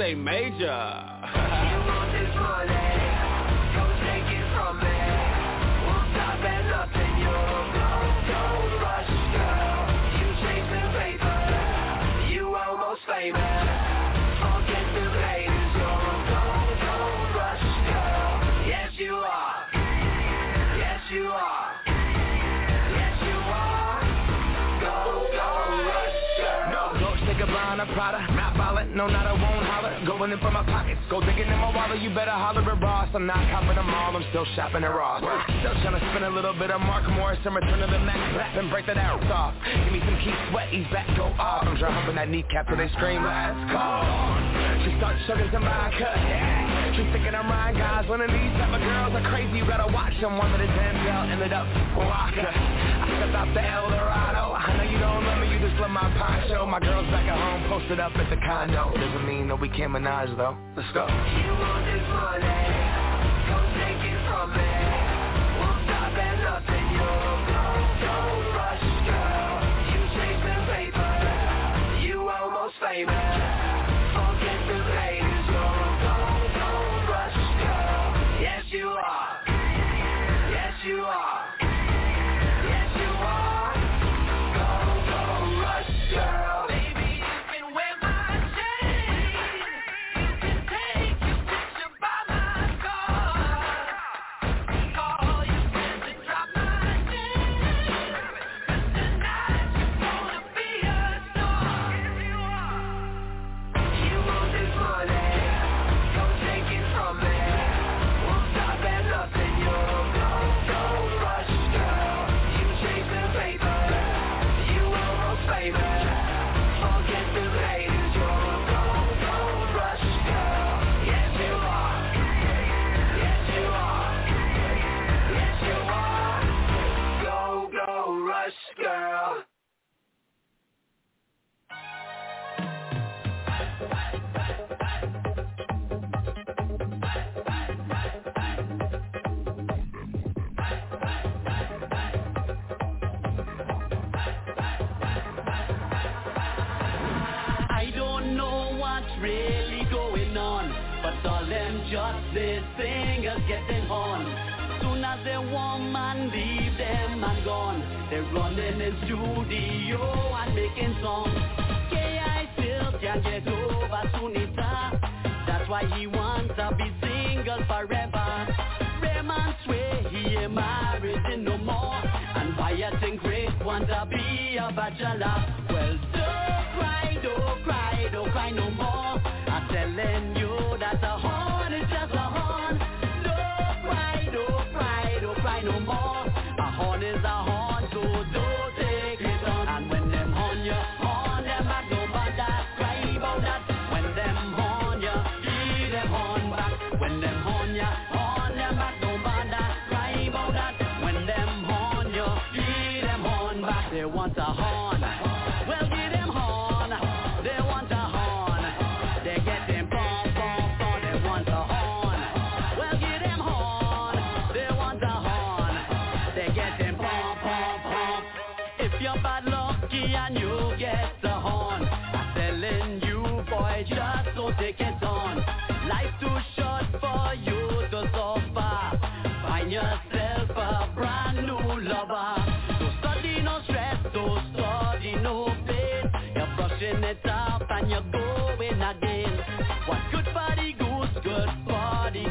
say major. You want this money, don't take it from me. Won't stop at nothing, you're gold, gold rush, girl. You chasing paper, you almost famous. Forget the haters, you're a gold, gold rush, girl. Yes, you are. Yes, you are. Yes, you are. Gold, gold rush, girl. No, Dolce Gabbana, Prada, not violent, no, not I won't holler. Going in for my pockets, go digging in my wallet. You better holler at Ross. I'm not copping them all, I'm still shopping at Ross. Still trying to spend a little bit of Mark Morris and return to the Max Black and break that out off. Give me some Keith Sweat, he's back, go off. I'm dry humping that kneecap till they scream, let's go. She starts chugging some vodka, yeah. She's thinking I'm Ryan Gosling, and these type of girls are crazy. You gotta watch them. One minute Denzel ended up Walker. I stepped out the El Dorado. I know you don't love me, you just love my poncho. My girl's back at home, posted up at the condo. Doesn't mean that we can't Minaj though. Let's go. You want this money, don't take it from me. Won't stop at nothing, you're a gold, gold rush, girl. You chasing paper, you almost famous. Forget the haters, you're a gold, gold rush, girl. Yes, you are. Yes, you are. Yes, you are. Gold, gold rush, girl. Baby, you can wear my chain. You can take your picture by my car. Call your friends and drop my name. Cause tonight you're gonna be a star. Yes, you are. You want this money, don't take it from me. Won't stop at nothing, you're a gold, gold rush, girl. You chasing paper, you almost famous. Forget the haters, you're a gold, gold rush, girl. Yes, you are. Yes, you are. Yes, you are. Go, go, rush, girl. I don't know what's really going on, but all them just the singers getting on. Soon as the woman leave them and gone, they're running in studio and making songs. K I still can't get over Sunita. That's why he wants to be single forever. Raymond swear he ain't married no more, and Wyatt and Craig want to be a bachelor. Well, don't cry, don't cry, don't cry no more. I'm telling you that a horn is just a horn. Don't cry, don't cry, don't cry no more. A horn is a horn, so don't take it on. And when them horn you, horn them back, don't bother cry about that. When them horn you, give them horn back. When them horn you, horn them back, don't bother cry about that. When them horn you, give them horn back. They want a horn, well give them horn. They want a horn, they get them pom pom pom. They want a horn, well give them horn. They want a horn, they get them pom pom pom. If you're bad lucky and you get the horn, I'm telling you boy, just don't take it on. Life's too short for you to suffer. Find yourself a brand new lover. Don't study no stress, don't study no pain. You're brushing it off and you're going again. What's good for the goose, good for the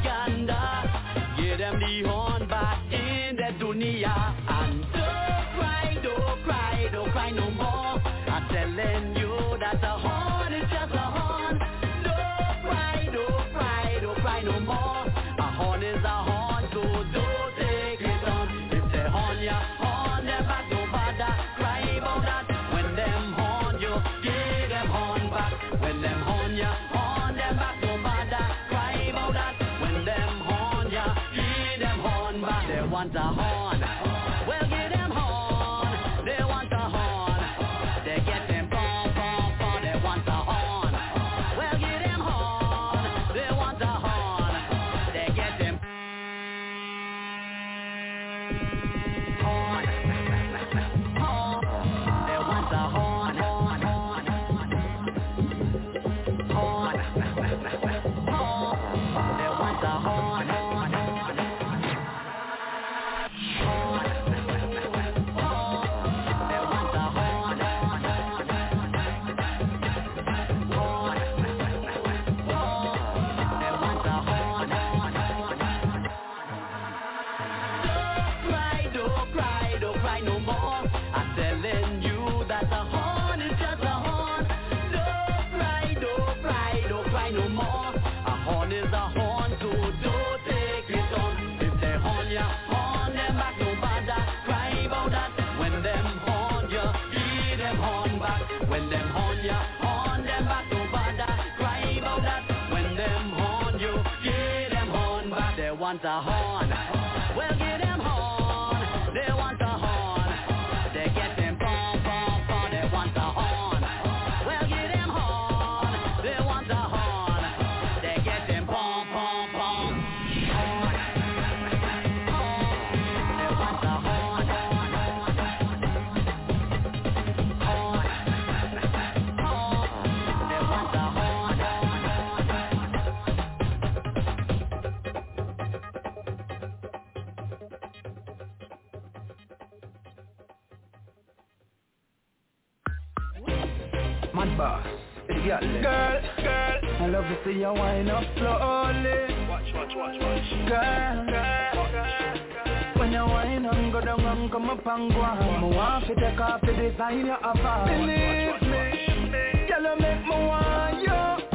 gander. Give them the horn back in the dunya. And don't cry, don't cry, don't cry no more. I'm telling you that a horn is just a horn. Don't cry, don't cry, don't cry no more. A horn is a horn, so don't take it on. If they horn ya, horn them back, don't bother cry about that. When them horn you, give them horn back. When them horn ya, horn them back, don't bother cry about that. When them horn ya, give them horn back. They want a horn, well give them horn. They want a horn, they get them pom pom pom. They want a horn, well give them horn. They want a horn, they get them horn, horn. They want a horn, horn, horn, horn. is a horn to do, take it on. If they horn ya, horn them back, no bother, cry about that. When them horn ya, give them horn back. When them horn ya, horn them back, no bother, cry about that. When them horn you, give them horn back. They want a horn, well give them horn. They want a horn, they get them pom pom pom. They want a horn, well give them horn. They want a horn, they get them pom pom pom. Horn, horn, they want a horn. Horn, horn, they want a horn. Mad boss, it's got lit. Girl, girl, I love to see you wind up slowly. Watch, watch, watch, watch. Girl, girl, girl, when you wind and go down and come up and go on, I want to take off the design you have on. Believe me, girl, you make me want you.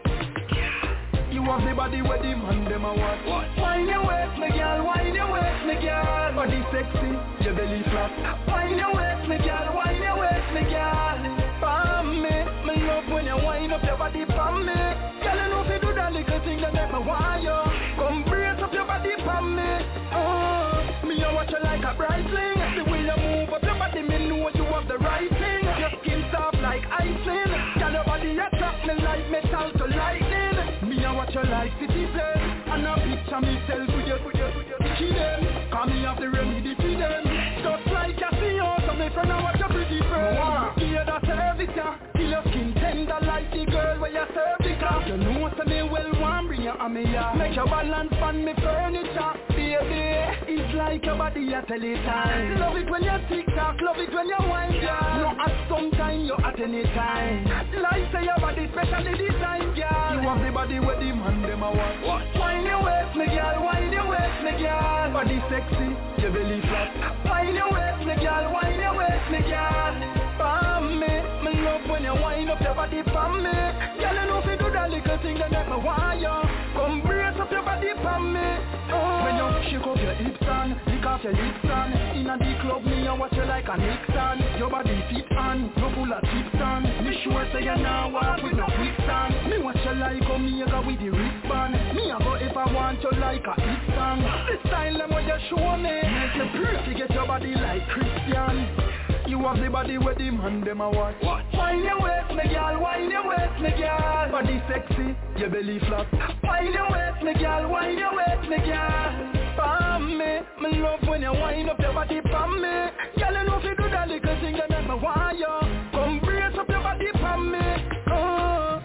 You have the body where the man them a watch. Wind your waist, me girl, wind your waist, me girl. Body sexy, your belly flat. Wind your waist, me girl, wind your waist, me girl. Pam me, me love when you wind up your body pam me. Girl, you know if you do that little thing that make me want you. Come brace up your body pam me. Oh, me a watch you like a bright thing. The way you move up your body, me know you have the right thing. Your skin soft like icing. Girl, your body attract me like metal to lightning. Me a watch you like citizen. And a picture myself with your, with your, with your hidden. Call me have the remedy for them. Just like you see you, so me friend I watch your pretty friend. Wow. Hear the service ya, till your skin tender like the girl where you serve it ya. You know so me well want bring you on me ya. Make your balance on me furniture. Baby, it's like your body a tell it time. Love it when you tick tock, love it when you wind ya. No at some time, you at any time. Like say your body specially designed ya. You have the body where the man them a want. Wind your waist me girl, wind your waist me girl. Body sexy, your belly flat. Wind your waist me girl, wind your waist me girl. Pam me, me love when you wind up your body pam me. Girl, you know if you do that little thing that make me want you. Come brace up your body pam me. Oh. When you shake up your hips and lick off your lips and inna the club me I watch you like a Nixon. Your body fit and no full of tips and me sure say you now walk with no quicksand. Me watch you like a Omega with the wristband. Me a go if I want you like a hit song. The style them what you show me make you pretty, get your body like Christian. You have the body where the man them a watch. Wind your waist me girl, wind your waist me girl. Body sexy, your belly flat. Wind your waist me girl, wind your waist me girl. Pam me, me love when you wind up your body pam me. Girl, you know if you do that little thing that make me want you. Come brace up your body pam me. Oh.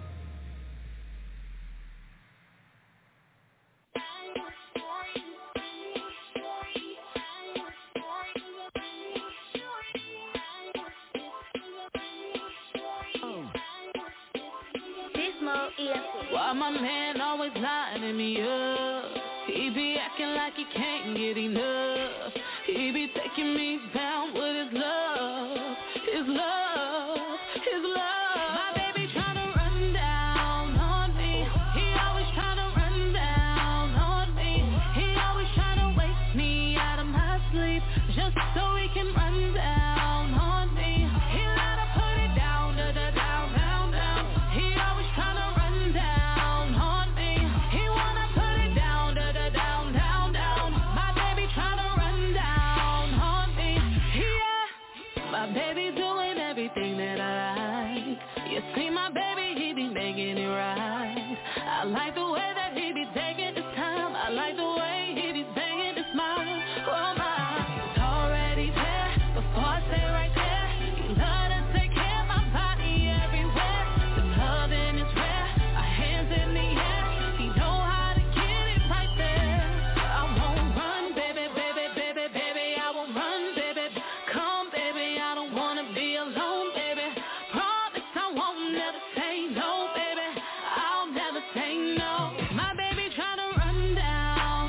Why my man always lining me up? He be acting like he can't get enough. He be taking me down with his love, his love, his love. My baby tryna run down on me. He always tryna run down on me. He always tryna wake me out of my sleep just so he can run down on me. He let her put it down, da da down, down, down. He always tryna run down on me. He wanna put it down, da da down, down, down. My baby tryna run down on me. Yeah, my baby doing everything that I like. You see my baby, he be making it right. I like the way that he be taking his time. I like the way he be saying his mind. Oh my, it's already there before I say right there. He love to take care of my body everywhere. The loving is rare, our hands in the air. He know how to get it right there. I won't run, baby, baby, baby, baby. I won't run, baby. Come, baby, I don't wanna be alone, baby. Promise I won't never say no, baby. I'll never say no. My baby tryna run down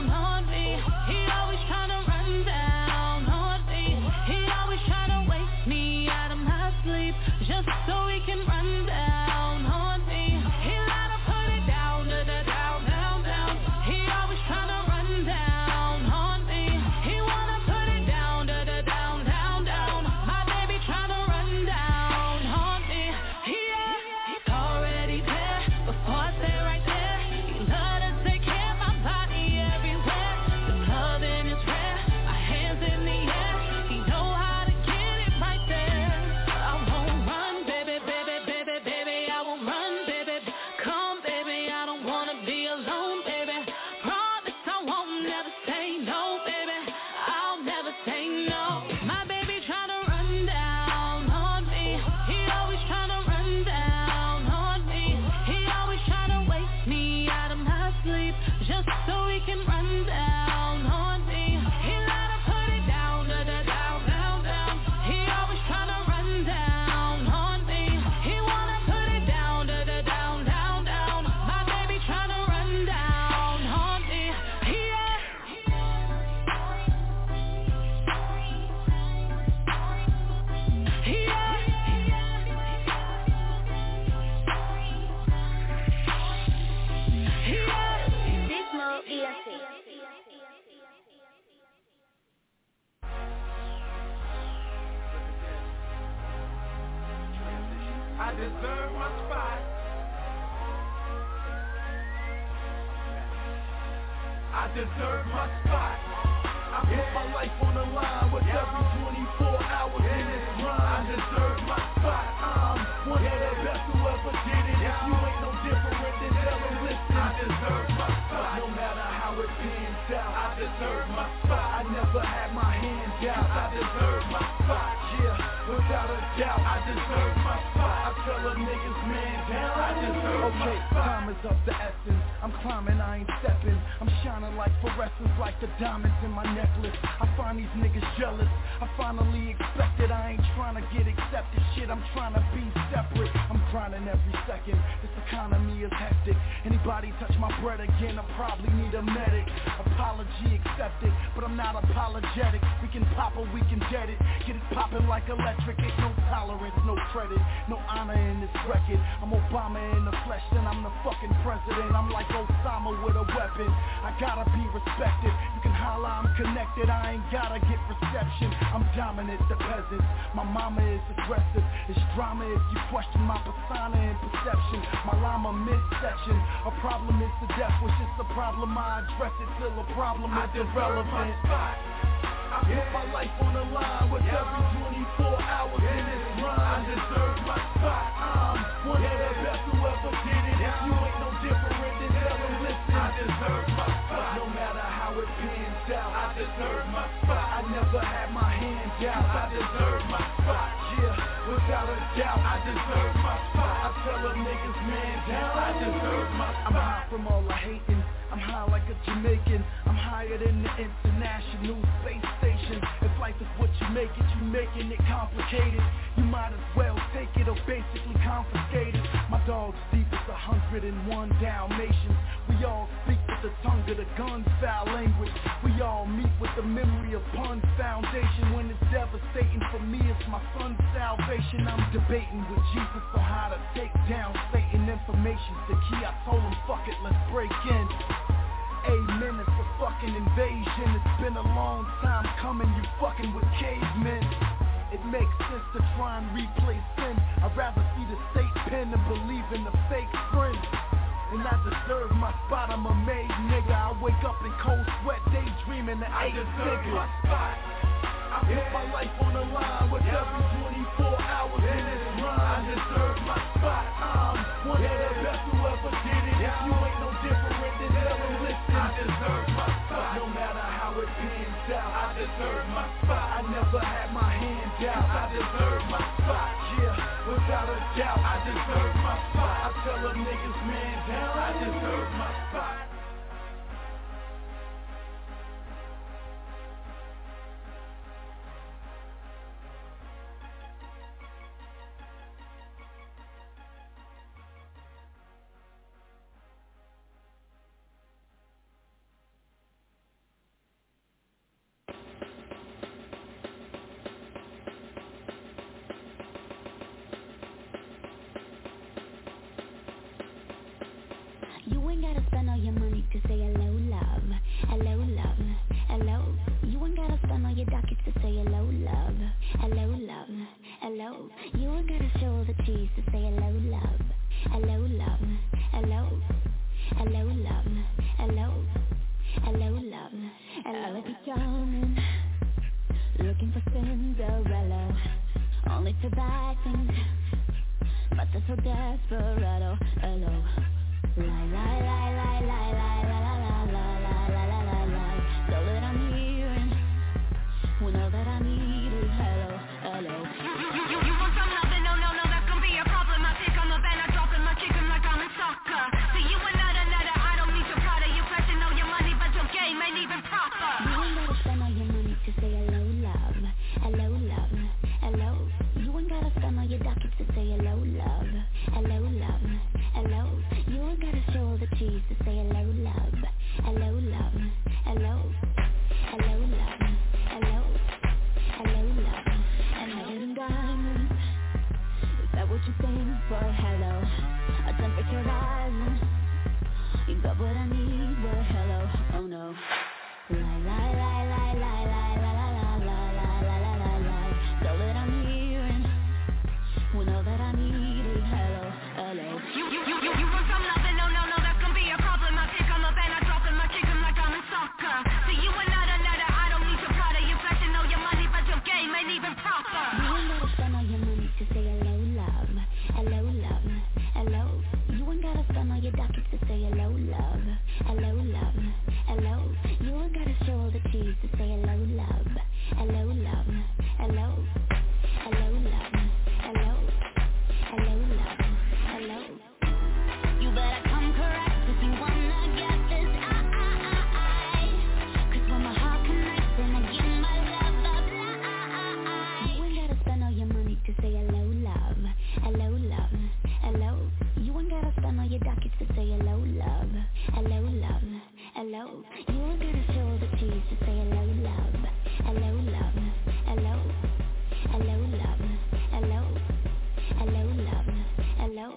can run down on me. He let her put it down, da da down, down, down. He always tryna run down on me. He wanna put it down, da da down, down, down. My baby tryna run down on me. Yeah. I deserve my spot. I deserve my spot. I put my life on the line with every twenty-four hours in this run. I deserve my spot. I'm one of the best who ever did it. If you ain't no different, then tell them listen. I deserve my spot. No matter how it pans out, I deserve my spot. I never had my hands out. I deserve my spot. Yeah, without a doubt, I deserve my spot. I tell a niggas man down. I deserve okay, my spot. Time is of the essence. I'm climbing, I ain't stepping. I'm shining like fluorescence, like the diamonds in my necklace. I find these niggas jealous. I finally expect it. I ain't trying to get accepted. Shit, I'm trying to be separate. I'm grinding every second. This economy is hectic. Anybody touch my bread again, I probably need a medic. Apology accepted, but I'm not apologetic. We can pop or we can jet it. Get it popping like electric. Ain't no tolerance, no credit, no honor in this record. I'm Obama in the flesh, then I'm the fucking president. I'm like Osama with a weapon. I gotta be respected. You can holler, I'm connected. I ain't gotta get reception. I'm dominant, the peasants. My mama is aggressive. It's drama if you question my persona and perception. My llama midsection. A problem is the death, which is the problem. I address it till a problem is irrelevant. I put my life on the line with every twenty-four hours in this run. I deserve my spot. I'm one of the best who ever did it. If you ain't no different, then tell them listen. I deserve my spot. No matter how it pans out, I deserve my spot. I never had my hands out. I deserve my spot. Yeah, without a doubt, I deserve my spot. I tell them niggas man down. I deserve my spot. I'm high from all the hating. I'm high like a Jamaican. I'm higher than the International Space Station. If life is what you make it, you making it complicated. You might as well take it or basically confiscate it. My dog's deep as a hundred and one Dalmatians. We all speak with the tongue of the gun foul language. We all meet with the memory of pun foundation. When it's devastating for me, it's my son's salvation. I'm debating with Jesus on how to take down Satan. Information's the key. I told him, fuck it, let's break in. Amen, it's a fucking invasion. It's been a long time coming, you fucking with cavemen. It makes sense to try and replace sin. I'd rather see the state pen than believe in the fake friends. And I deserve my spot, I'm a made nigga. I wake up in cold sweat, daydreaming that I deserve my spot. I put my life on the line with every twenty-four hours in this run. I deserve my spot. I'm one of the best who ever did it. If you ain't no different, then tell them listen. I deserve my spot. No matter how it pans out, I deserve my spot. I never had my hands out. I deserve my spot. Yeah, without a doubt, I deserve my spot. I tell them niggas man down. I deserve my spot. You ain't gotta spend all your money to say hello, love. Hello, love. Hello. You ain't gotta spend all your dockets to say hello, love. Hello, love. Hello. You ain't gotta show all the cheese to say hello, love. Hello, love. Hello. Hello, love. Hello. Hello, love. Hello. I be charming, looking for Cinderella, only to buy things, but they're so desperado. Hello. Lie, lie, lie, lie, lie, lie. hello. You ain't gotta show the teeth to say hello, love. Hello, love. Hello. Hello, love. Hello. Hello, love. Hello.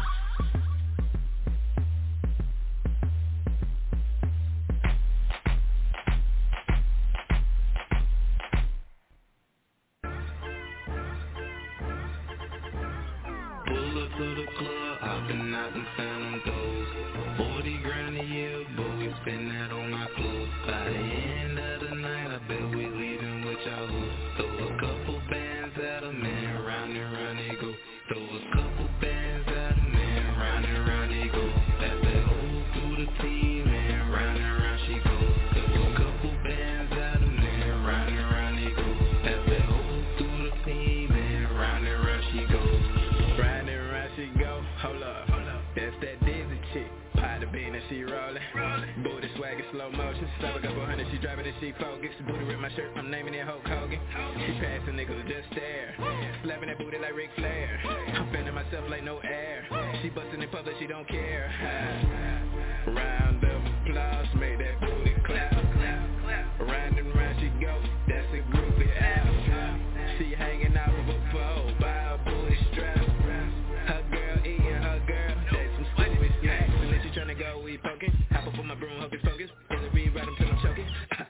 Pull up to the club, I've been out and found them goals. Forty grand a year, but we spend that on our clothes. By the end of the night, I bet we leaving with y'all hoes. Throw a couple bands at a man, round and round they go. Throw a couple bands at a man, round and round they go. Pass that hoe through the team, man, round and round she go. Throw a couple bands at a man, round and round they go. Pass that hoe through the team, man, round and round she go. Round and round she go, hold up, that's that Disney chick. Pie the bean and she rollin', booty swag in slow motion. Slap a couple hundred, she driving and she focus. Booty rip my shirt, I'm naming it Hulk Hogan. She passing niggas just stare, slapping that booty like Ric Flair. I'm feeling myself like no air. She bustin' in public, she don't care. Round of applause, make that booty clap. Round and round she go, that's a groupie app. She hanging out with a pole by a booty strap. Her girl eating her girl, that's some skinny snacks. And then she tryna go, we poking. Hop up on my broom, hocus pocus. Is it read right until I'm choking?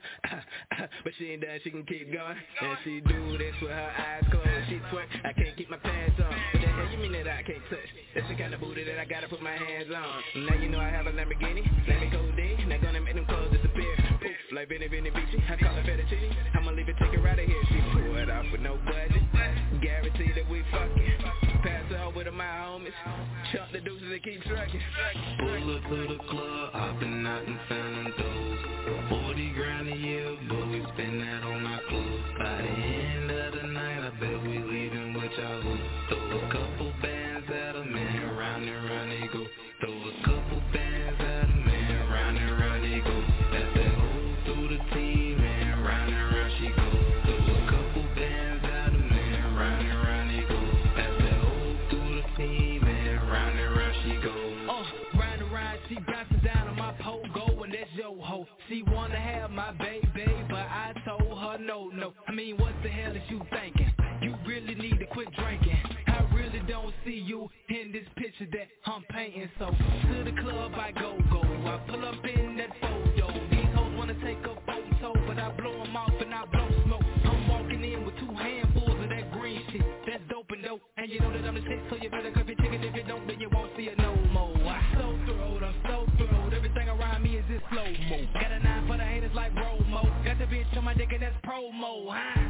But she ain't done, she can keep going. And she do this with her eyes closed. She twerk, I can't keep my pants on. What the hell you mean that I can't touch? That's the kind of booty that I gotta put my hands on. Now you know I have a Lamborghini, let me go D. Not gonna make them clothes disappear. Poof, like Benny Benny Beachy, I call her fettuccine. I'ma leave it, take her out of here. She pull it off with no budget. Guarantee that we fucking. Pass her over to my homies. Chunk the deuces and keep trucking. Pull up to the club, I've been out and found them those. Forty grand a year, but we spend that on our clothes. By the end of the night, I bet we leaving with y'all hoes. Throw a couple bands at a man, round and round they go. Throw a couple bands at a man, round and round they go. Pass that hoe through the team, man, round and round she go. Throw a couple bands at a man, round and round they go. Pass that hoe through the team, man, round and round she go. Uh, round and round she bouncing down on my pogo, and that's your hoe. She wanna have my baby, but I told her no, no. I mean, what the hell is you thinking? You really need to quit drinking. I really don't see you in this picture that I'm painting. So to the club I go, go. I pull up in that photo. These hoes wanna take a photo, but I blow them off and I blow smoke. I'm walking in with two handfuls of that green shit. That's dope and dope. And you know that I'm the shit, so you better cuff your chicken. If you don't, then you won't see it no more. I'm so thrilled, I'm so thrilled. Everything around me is in slow-mo. Got a nine for the haters like Romo. Got the bitch on my dick and that's promo, huh?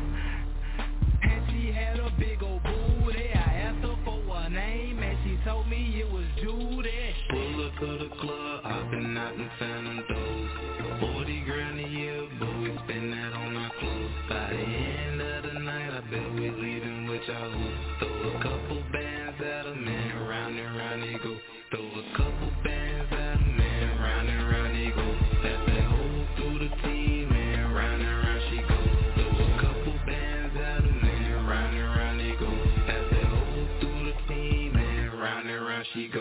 And she had a big old booty. I asked her for her name and she told me it was Judy. Pull up to the club, I've been out and found them those. Forty grand a year, but we spend that on our clothes. By the end of the night, I bet we leaving with y'all hoes. Throw a couple bands at a man, round and round they go. Throw a couple bands at a man, round and round they go. Pass that hoe through the team, man, round and round she go. Throw a couple bands at a man, round and round they go. Pass that hoe through the team, man, round and round she go.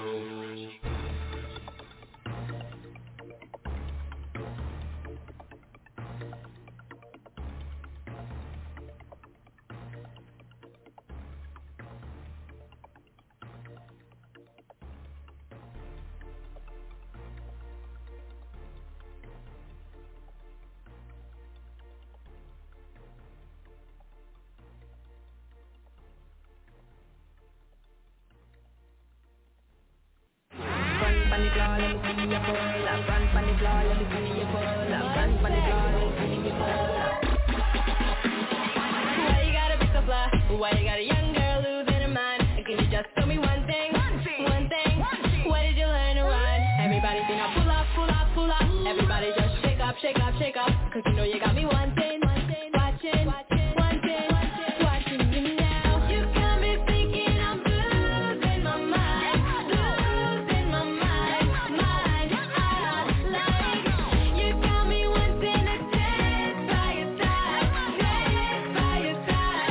Why you got a young girl losing her mind? Can you just tell me one thing? One thing. One thing. One thing. Where did you learn to ride? Everybody say now pull up, pull up, pull up. Everybody just shake up, shake up, shake up. Cause you know you got me wanting, watching, watching, wanting, watching you now. You got me thinking I'm losing my mind, losing my mind, mind. I like you got me wanting to dance by your side, dance by your side.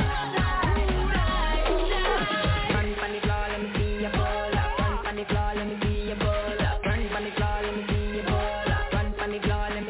Run on the floor, let me see you pull up. Run on the floor, let me see you pull up. Run on the floor, let me see you pull up. Run on the floor, let me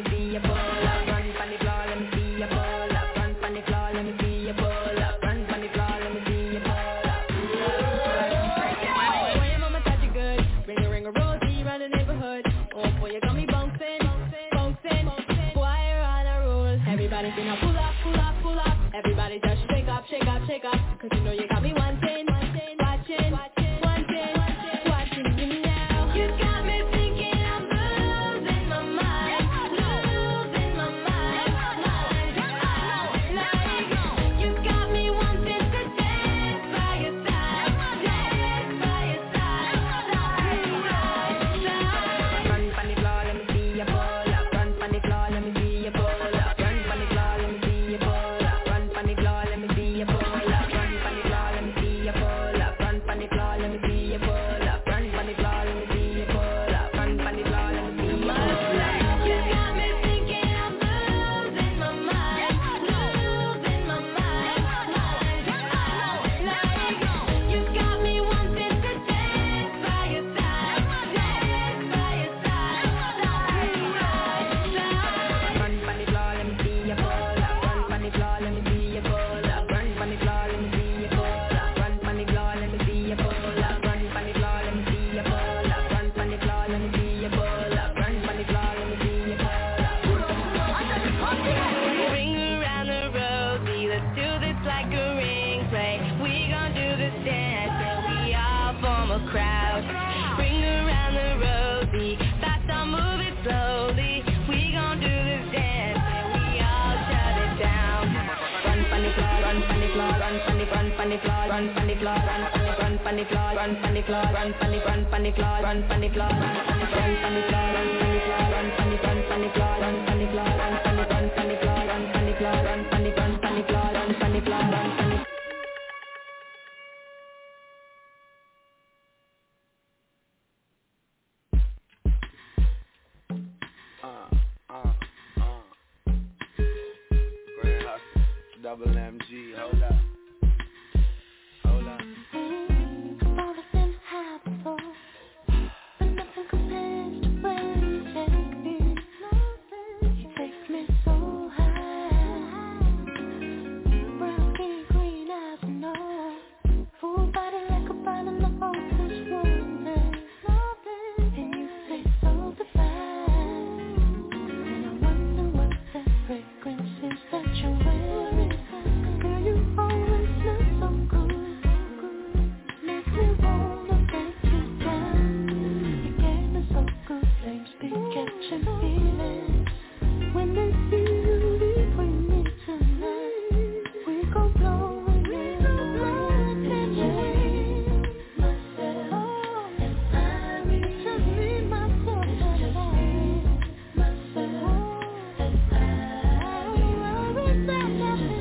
on the floor, run on the floor, run on the run on the floor, run on the floor, run on the run on the floor, run on the floor, run on the run on the floor, run on the floor, run on the run on the floor, run on the floor, run on the run on the floor, run on the floor, run on the run on the floor, run on the floor, run on the Double M G, hold up, hold up. I've always been high before, but nothing compares to where you take me. You take me so high, brown skin, green eyes and all, full body like a bottle of opus woman, and you stay so divine. And I wonder what the fragrance is that you're wearing. Girl, you always smell so good, make me wanna take you down. You gave me so good, flames be catching feelings. When they see you leave with me tonight, we gon' blow and we gon' blow. Can't you hear myself and I reach to me myself and I myself and I worry that nothing.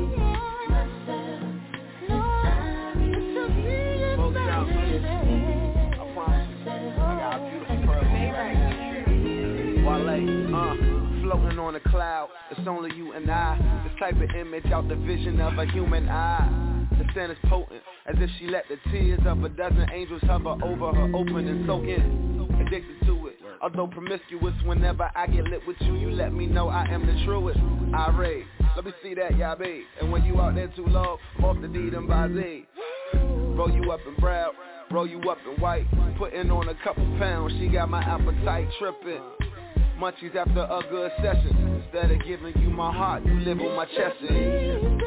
Uh, floating on a cloud, it's only you and I. This type of image out the vision of a human eye. The scent is potent, as if she let the tears of a dozen angels hover over her, open and soak in. Addicted to it, although promiscuous. Whenever I get lit with you, you let me know I am the truest. Irate, let me see that, yeah, babe. And when you out there too low, I'm off the D them by Z. Roll you up in brown, roll you up in white. Putting on a couple pounds, she got my appetite tripping. Munchies after a good session. Instead of giving you my heart, you live on my chest. And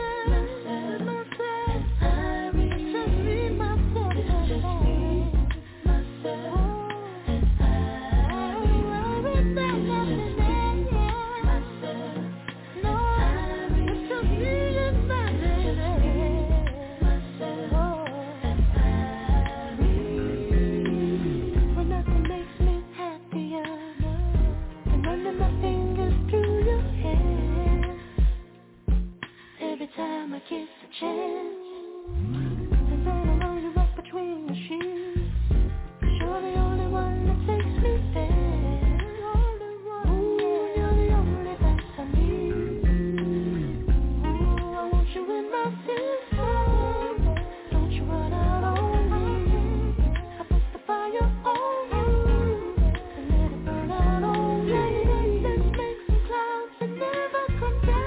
time I kiss a chance, and then I roll you up between the sheets. You're the only one that takes me there. Ooh, you're the only that I need. Ooh, I want you in my system. Don't you run out on me. I put the fire on you and let it burn out on me. Let's make some clouds and never come down.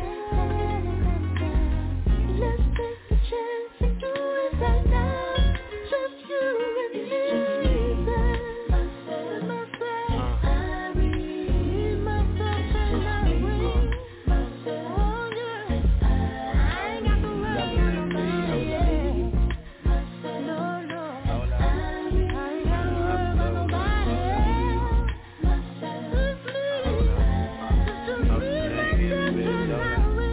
Let's take a chance and do it right now. Just you and me. Myself, myself, I read myself and I read myself. Oh yeah, I ain't got to worry about nobody. Myself, no, no, I ain't got to worry about nobody. Myself, it's me, just me, myself and I read.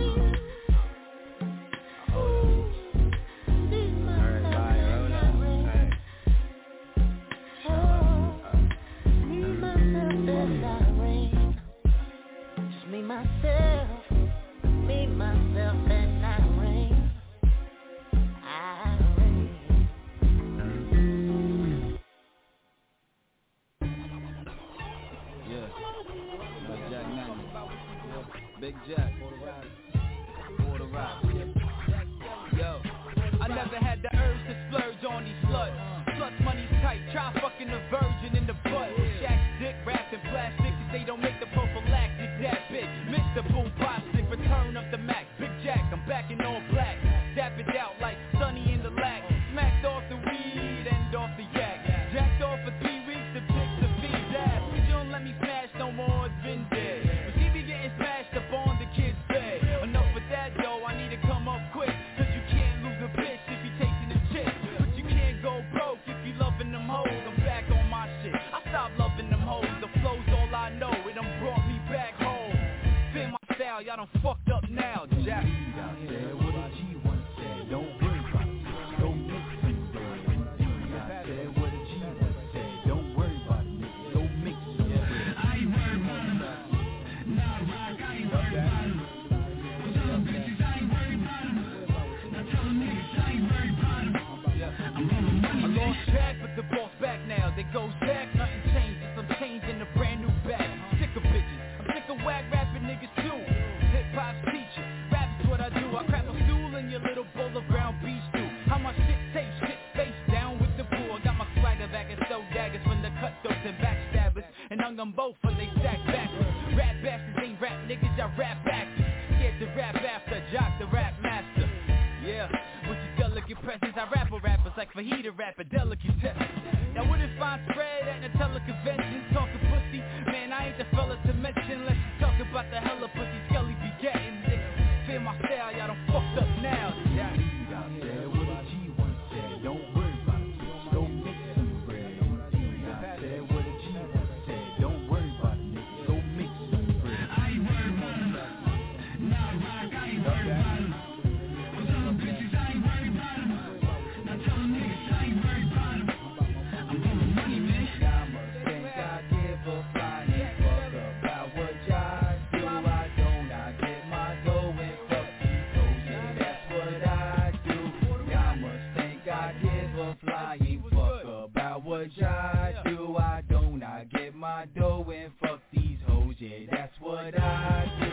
Me, myself, me, myself, and I reign. I reign. Yeah, by Jack Manning. Big Jack, for the ride. For the ride. Yo, I never had the urge to splurge on these sluts. Sluts money's tight, try fucking a virgin in the butt. Shaq's dick wrapped in plastic, cause they don't make the prophylactic that big. Mister Boom Plastic, return of the Mac. Big Jack, I'm back in all black. Dap it out like Sunny in the lack. Smacked off the weed and off the yak. Jacked off for three weeks, the pics of feed dab. You don't let me smash no more, it's been dead. But she be getting smashed up on the kid's bed. Enough with that though, I need to come up quick. Cause you can't lose a bitch if you chasing a chick. But you can't go broke if you loving them hoes. I'm back on my shit, I stopped loving them hoes. The flow's all I know, it done brought me back home. Spin my style, y'all done fucked up now, Jack. Out there, what a G one said, don't bring track backwards. Rap bastards ain't rap niggas, y'all rap actors. Scared to rap after, jock the rap master. Yeah, with your delicate presence, I rap with rappers like Fajita rap a delicate test. Now what if I spread at Nutella convention, talking pussy? Man, I ain't the fella to mention unless you talk about the hella pussy Skelly be getting. Niggas fear my style, y'all done fucked up now. Yeah. Out there with a G one said, don't worry about it, bitch, go mix some bread. Out there with a G one said, don't worry about it, nigga, go mix some bread. I ain't worried about it, nah, rock, I ain't worried about it. What's up, bitches, I ain't worried about it. Now tell them niggas I ain't worried about it. I'm gonna money, man. I must think I give a flying fuck about what y'all do. I don't, I get my dough and fuck these hoes, yeah, that's what I do. Y'all must think I give a flying fuck about what y'all do. I don't, I get my dough and fuck these hoes, yeah, that's what I do.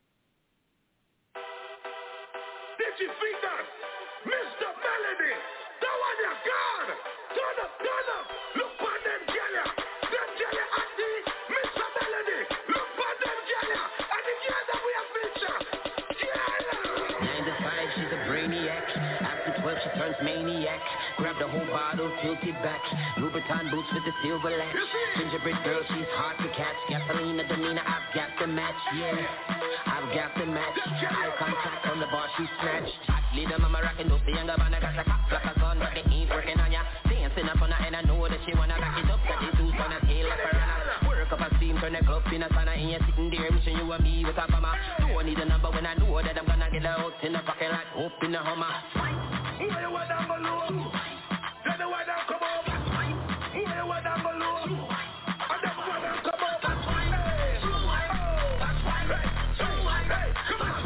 Get your feet up. Mister Melody. God. Turn up, turn up. Look on them jelly. Them jelly at the Mister Melody. Look on them jelly. And the girl that we have featured. nine to five, she's a brainiac. After twelve, she turns maniac. Grab the whole bottle, tilt it back. Louboutin boots with the silver latch. Gingerbread girl, she's hard to catch. Gasolina, demeanor, I've got the match, yeah. I've got the match. Eye contact on the bar, she snatched. Hot leader, mama rockin' dope, the younger man, I got the cop like a gun, but they ain't working on ya. Dancing up on her, and I know that she wanna back it up. Got the juice on her tail like piranha. Work up a steam, turn the club in a sauna, and you're sitting there wishing you were me with a bomber. Don't need a number when I know that I'm gonna get out in the pocket like hope in the Hummer. Who you want down below? Tell the white down come over. Who you want down below? And them white down come over. Hey, oh, hey, hey, come on.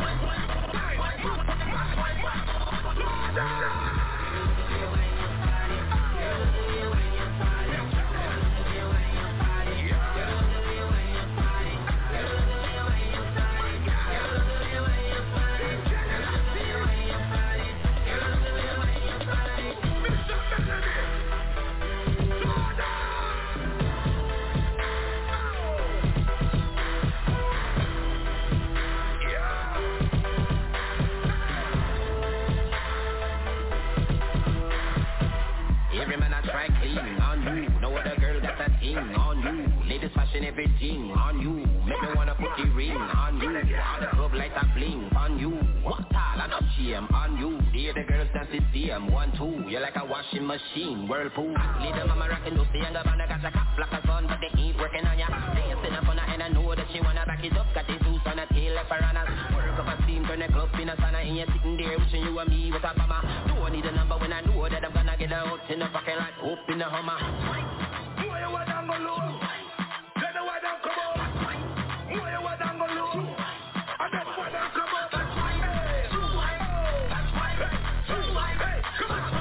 Every man I try clean on you. No other girl got that thing on you. Ladies fashion everything on you. Make me wanna put the ring on you. On the club like a bling on you. What all? I'm not shame on you. Here the girls dance the same. One, two. You're like a washing machine. Whirlpool. Leader mama rockin' those the younger man. I got a cop like a gun, but they ain't working on ya. Dancing up on her and I know that she wanna back it up. Got the juice on her tail like piranhas. Work up a steam, turn the club in a sauna, and you're sitting there wishing you were me with a bomber. Don't need a number when I know that I'm gonna get out in the pocket like hope in the Hummer. Who you want down below? Tell the white down come over. Who you want down below? And them white down come over. Hey, oh, hey, hey, come on.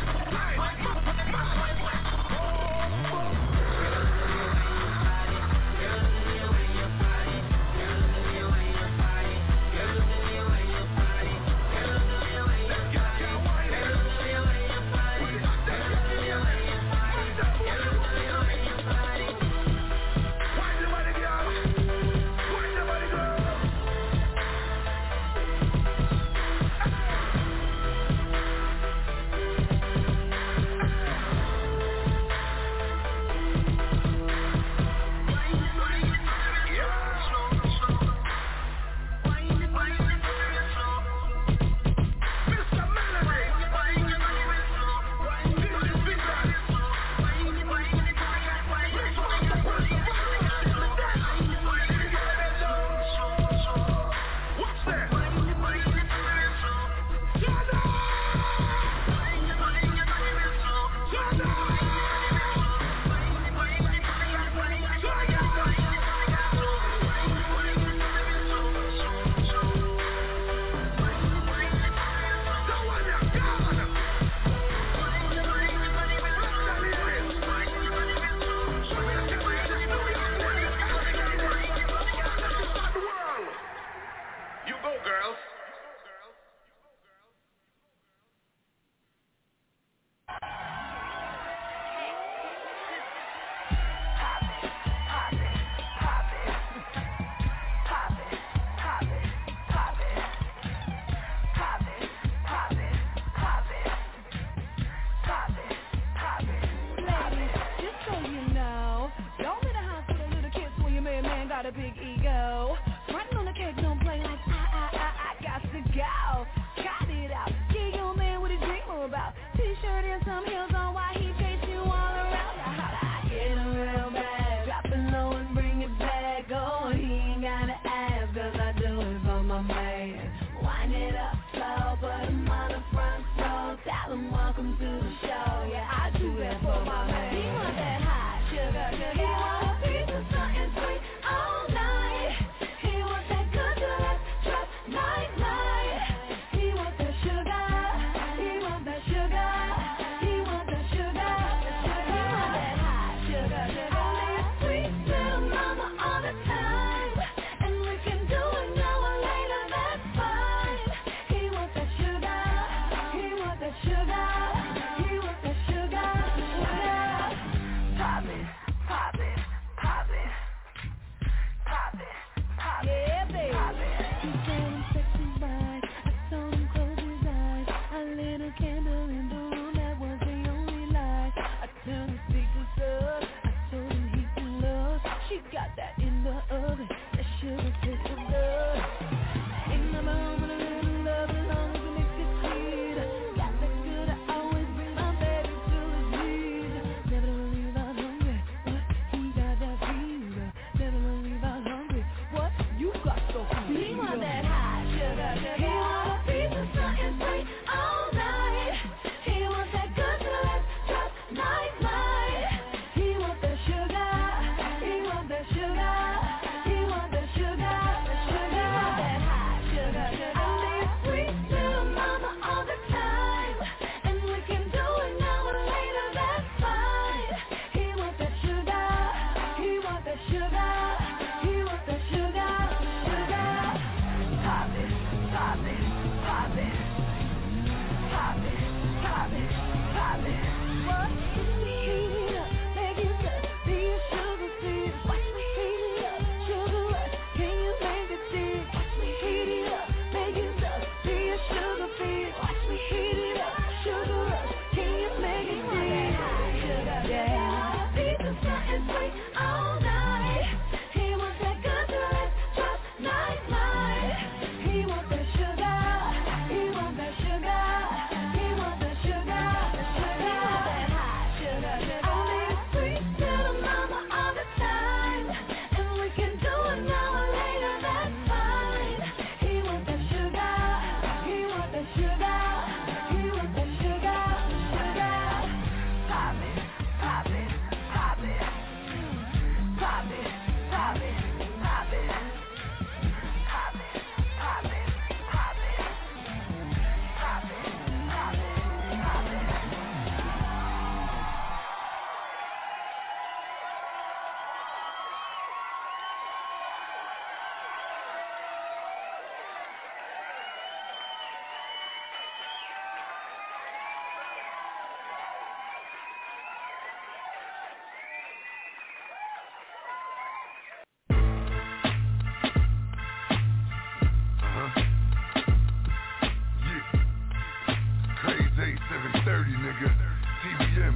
got a big ego. Frontin' on the cake, don't play like I, I, I, I got to go. Got it out. Get your man what he dream about. T-shirt and some heels on while he chase you all around. I get him real bad. Drop it low and bring it back. Oh, he ain't gotta ask, cause I do it for my man. Wind it up slow, put him on the front row. Tell him welcome to the show. Yeah, I do that for my man. He want that hot sugar, sugar. He want a piece of something sweet all night. He want that good to that drop night, night. He want that sugar. He want that sugar. He want that sugar.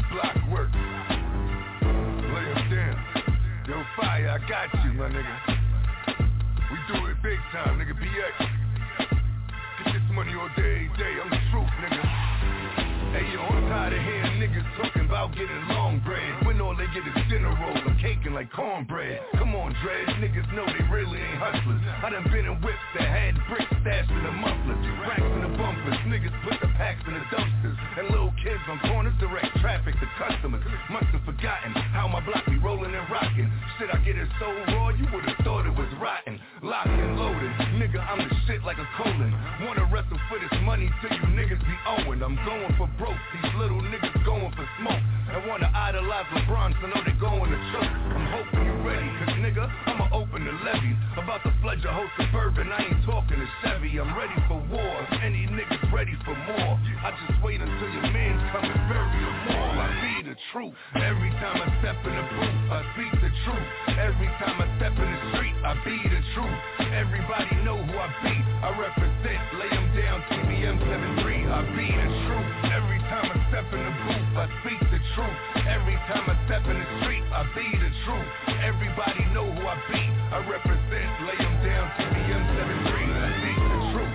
block work. Lay 'em down. Yo, Fire, I got you, my nigga. We do it big time, nigga. B X. Get this money all day, every day. I'm the truth, nigga. Hey, yo, I'm tired of hearing niggas talking about getting long bread when all they get is dinner rolls and caking like cornbread. Come on, Dredge, niggas know they really ain't hustlers. I done been in whips that had bricks stashed in the mufflers, racks in the bumpers, niggas put the packs in the dumpsters, and little kids on corners direct traffic to customers. Must have forgotten how my block be rolling and rocking. Shit, I get it so raw, you would've thought it was rotten. Locked and loaded, nigga, I'm the shit like a colon. Wanna wrestle for this money till you niggas be owing. I'm going for broke, these little niggas going for smoke. And wanna idolize LeBron, so know they going to choke. I'm hoping you ready, cause nigga, I'ma open the levees. About to flood your whole suburban, I ain't talking to Chevy. I'm ready for war, if any niggas ready for more. I just wait until your man's come and bury them all. I be the truth, every time I step in the booth, I speak the truth. Every time I step in the street, I be the truth. Everybody know who I be, I represent, lay them down, T B M seventy-three, I be the truth. Every time I step in the booth, I speak the truth. Every time I step in the street, I be the truth. Everybody know who I be, I represent, lay them down, T B M seventy-three, I speak the truth.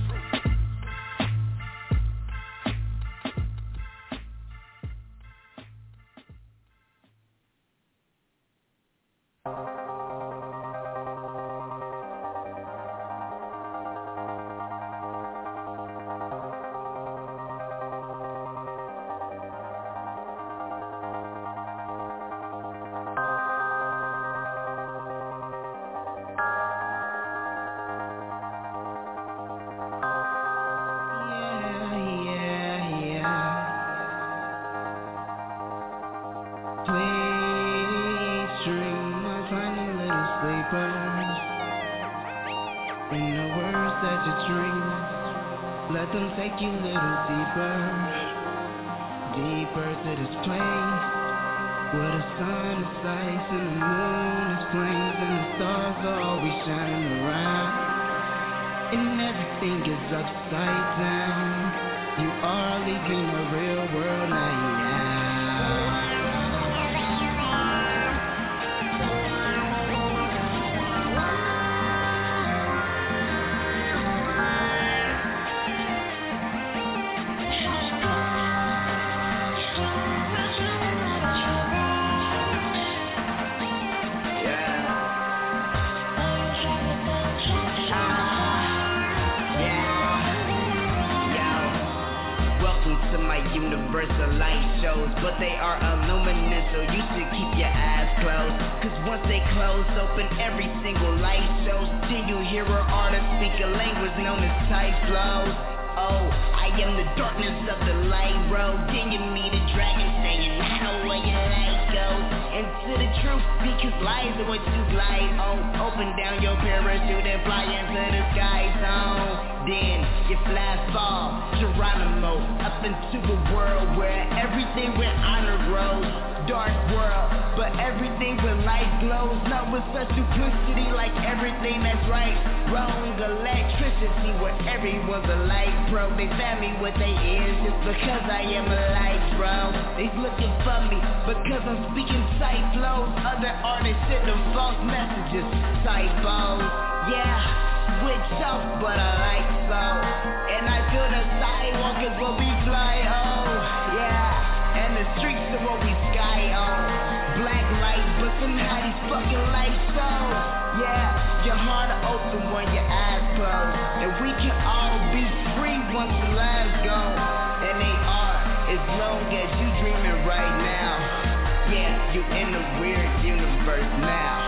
Take you a little deeper, deeper to this place where the sun is ice and the moon is flames and the stars are always shining around and everything is upside down. You are leaving the real world now. Universal light shows, but they are illuminous, so you should keep your eyes closed. Cause once they close open every single light shows, then you hear an artist speak a language known as type flows. Oh, I am the darkness of the light road. Then you meet a dragon saying, I know where your light goes. Into the truth, because lies are what you glide on. Open down your parachute and fly into the sky zone. Then you fly fall, Geronimo, up into a world where everything with honor grows. Dark world, but everything with light glows. Not with such duplicity, like everything that's right, wrong. Electricity where everyone's a light, bro. They found me with their ears just because I am a light, bro. They looking for me because I'm speaking sight flows. Other artists send them false messages, typos. Yeah, switch off, but I like so. And I feel the sidewalk is what we fly on. Yeah, and the streets are what we sky on. Black light, but somehow these fucking lights so. Yeah, your heart will open when your eyes close. And we can all be free once the lives go. And they are, as long as you dreaming right now. Yeah, you in the weird universe now.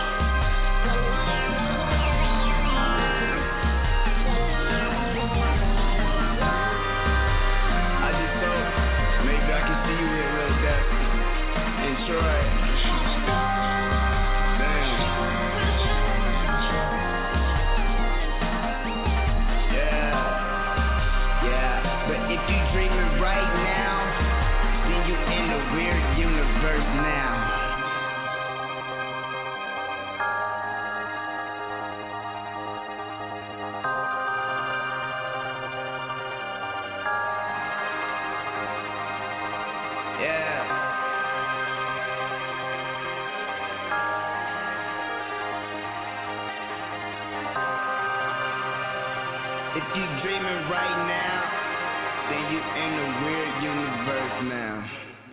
Yeah. If you dreaming right now, then you in a weird universe now.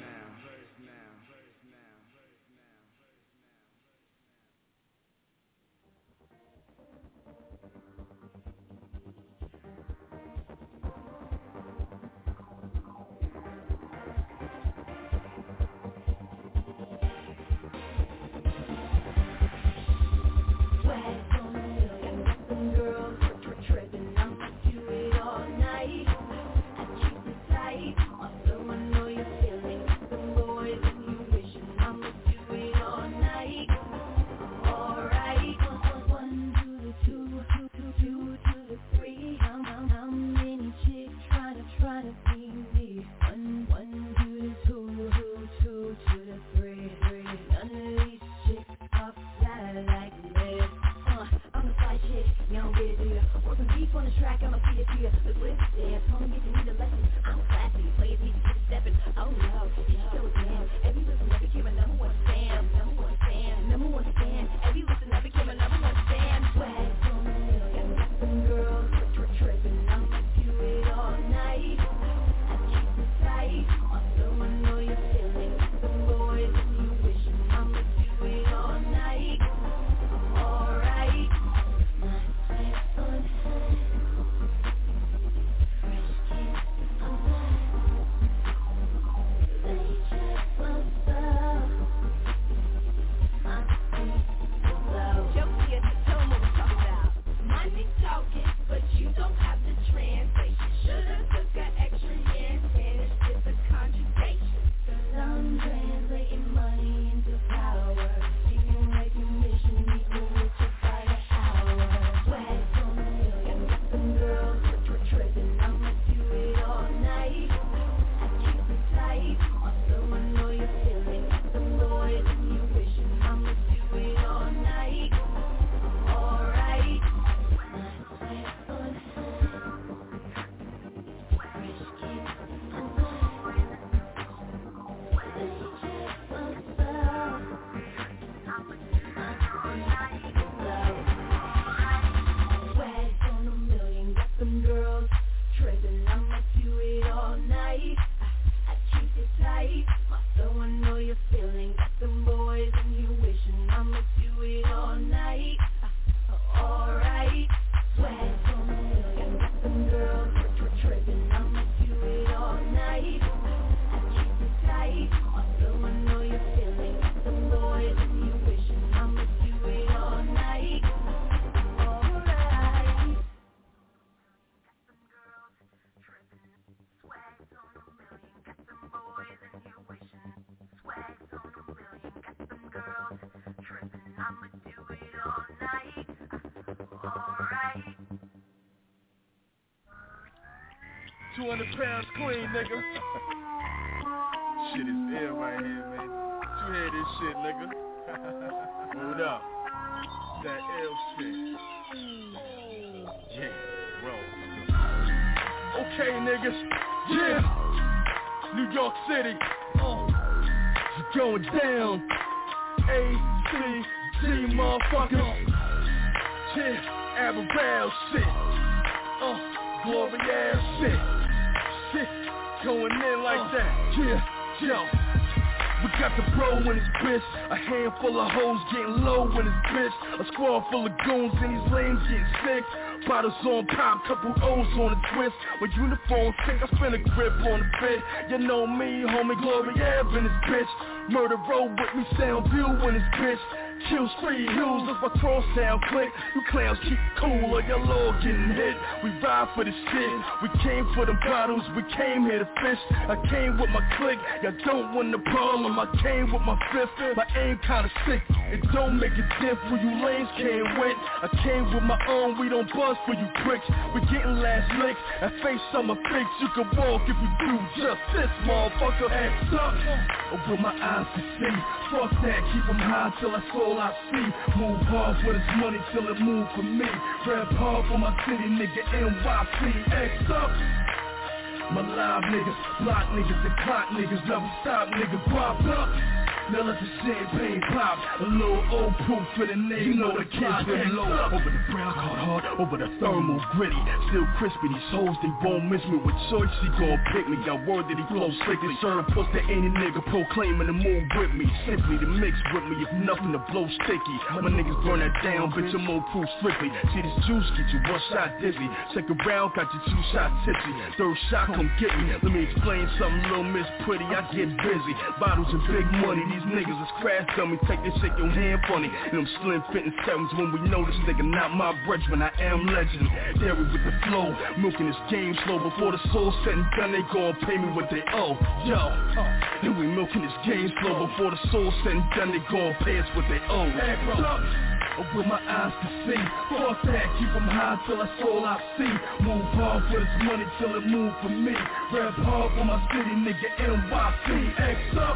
two hundred pounds clean, nigga. Shit is ill right here, man. You hear this shit, nigga? Hold up. That ill shit. Yeah, bro. Okay, niggas. Yeah. New York City. Uh, it's going down. A C G, motherfucker. Yeah, Aberrell shit. Uh, glory ass shit. Shit, going in like uh, that. Yeah, yo. We got the bro in his bitch, a handful of hoes getting low in his bitch, a squad full of goons and these lames getting sick. Bottles on pop, couple O's on the twist. When uniform sick, I spin a grip on the fit. You know me, homie, Glory Ave in this bitch. Murder road with me, sound view in this bitch. Kill street hills, that's my cross sound click. You clowns keep cool or your lord getting hit. We ride for the shit, we came for the bottles, we came here to fish. I came with my clique, y'all don't want the problem. I came with my fifth, my aim kinda sick. It don't make a diff when you lanes can't win. I came with my own, we don't buzz for you pricks. We getting last licks, and face summer fix. You can walk if you do just this, motherfucker. Ass up, open my eyes to see. Fuck that, keep them high till I soul I see. Move hard for this money till it move for me. Rap hard for my city, nigga, N Y C. X up. My live niggas, block niggas, and clock niggas, never stop niggas, pop up. Now let the champagne pop. A little old proof for the name. You know the kids been low. Over the brown card hard, over the thermal gritty. Still crispy, these hoes, they won't miss me. With choice, she gon' pick me. Got word that he flow slickly. Serve puss to any nigga proclaiming the move with me. Simply to mix with me, if nothing to blow sticky. My niggas burn that down, bitch, I'm old proof strictly. See this juice get you one shot dizzy. Second round got you two shot tipsy. Third shot come get me. Let me explain something, little Miss Pretty, I get busy. Bottles and big money, these niggas is crash dummies. Take this shit, your hand funny. And them slim fitting sevens when we know this nigga not my brethren. I am legend. Dairy with the flow, milking this game slow. Before the soul set and done, they gon' pay me what they owe. Yo, uh, and we milking this game slow. Before the soul set and done, they gon' pay us what they owe. Act up. With my eyes to see. Fuck that, keep them high till that's all I see. Move hard for this money till it move for me. Rap hard for my city, nigga, N Y C. X up.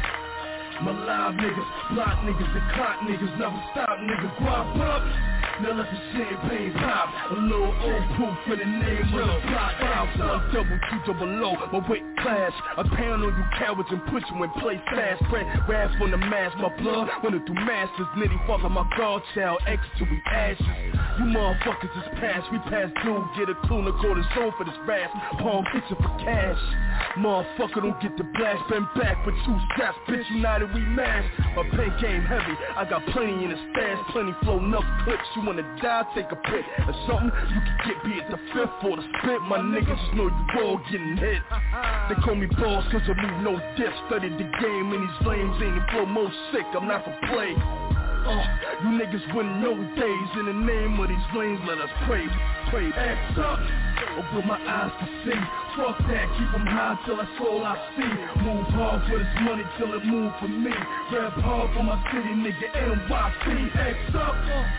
My live niggas, block niggas, and clock niggas, never stop niggas, guap up. Now let the champagne pop. A little old proof for the name of the block. One double, two double low, my weight class. I pound on you cowards and put you in place fast. Spread wrath on the mask, my blood running through masters. Nitty fuck on my guard child, X till we ashes. You motherfuckers is past, we past due. Get a clue, go to zone for this rap. Palm itching for cash. Motherfucker don't get the blast. Been back with two straps, bitch united we mash. My pen game heavy, I got plenty in the stash. Plenty flow, enough clips. You wanna die, take a pic or something. You can get be at the fifth or the spit. My niggas just know you all getting hit. They call me boss cause I move no dip. Studied the game and these flames ain't the flow most sick. I'm not for play. Uh, you niggas win no days. In the name of these lanes, let us pray. Pray, act up. Open my eyes to see. Fuck that, keep them high till that's all I see. Move hard for this money till it move for me. Rap hard for my city, nigga, N Y C. X up.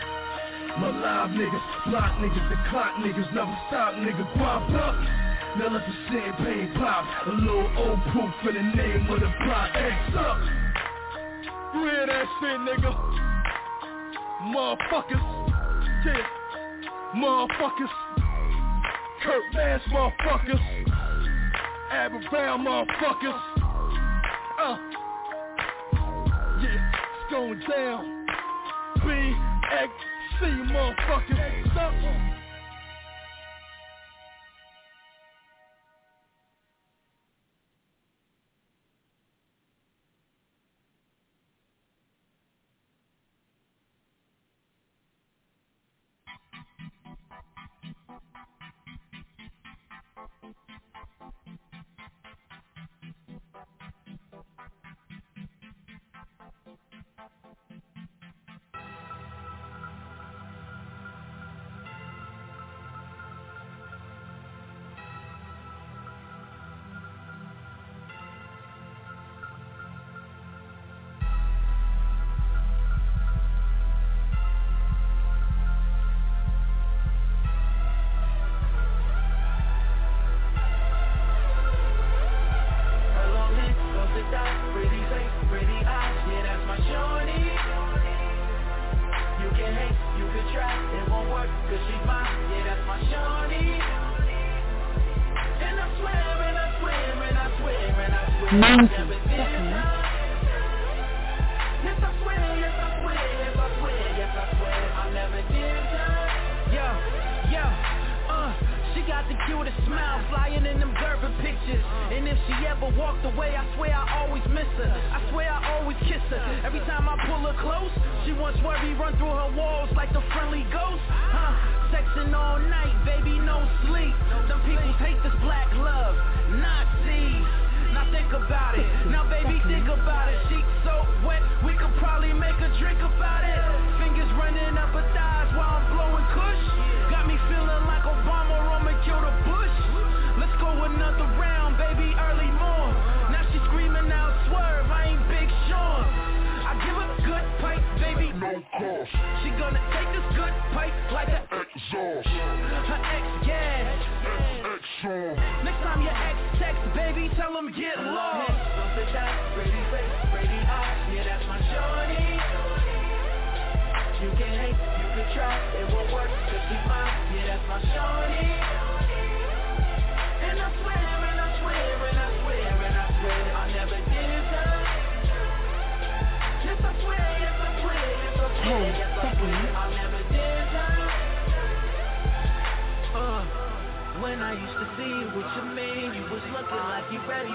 My live niggas, block niggas, and clock niggas, never stop, nigga, guap up. Now let the champagne pop. A little old proof for the name of the block. X up. You hear that shit, nigga? Motherfuckers, yeah, motherfuckers, Kurt Bass, motherfuckers, Aberfoyle, motherfuckers, uh, yeah, it's going down, B X C, motherfuckers, uh. Monkey. Got the cutest smile, flying in them Gerber pictures. And if she ever walked away, I swear I always miss her. I swear I always kiss her. Every time I pull her close, she wants worry run through her walls like the friendly ghost. Huh? Sexing all night, baby, no sleep. Some people hate this black love, Nazis. Now think about it. Now baby, think about it. She's so wet, we could probably make a drink about it. Fingers running up her thighs while I'm blowing kush. Got me feeling like Obama, Roman killed a Bush. Let's go another round, baby, early morn. Now she screaming out, swerve, I ain't Big Sean. I give her good pipe, baby, no cost. She gonna take this good pipe like an exhaust. Her ex-gas. Next time your ex text, baby, tell him get lost. Pretty face, pretty eyes, yeah, that's my shorty. You can hate, you can try, it won't work, cause she's mine, yeah, that's my shorty. And I swear, and I swear, and I swear, and I swear, I never did her.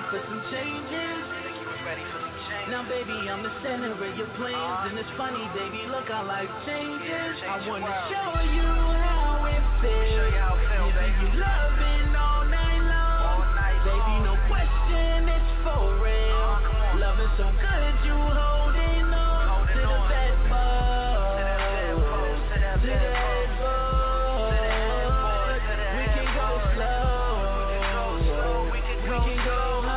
for some changes. Now baby, I'm the center of your plans, and it's funny, baby, look how life changes. I wanna show you how it feels. Giving you loving all night long. Baby, no question, it's for real. Loving so good, you holding on to the bed bug. To the bed bug. We can go slow. We can go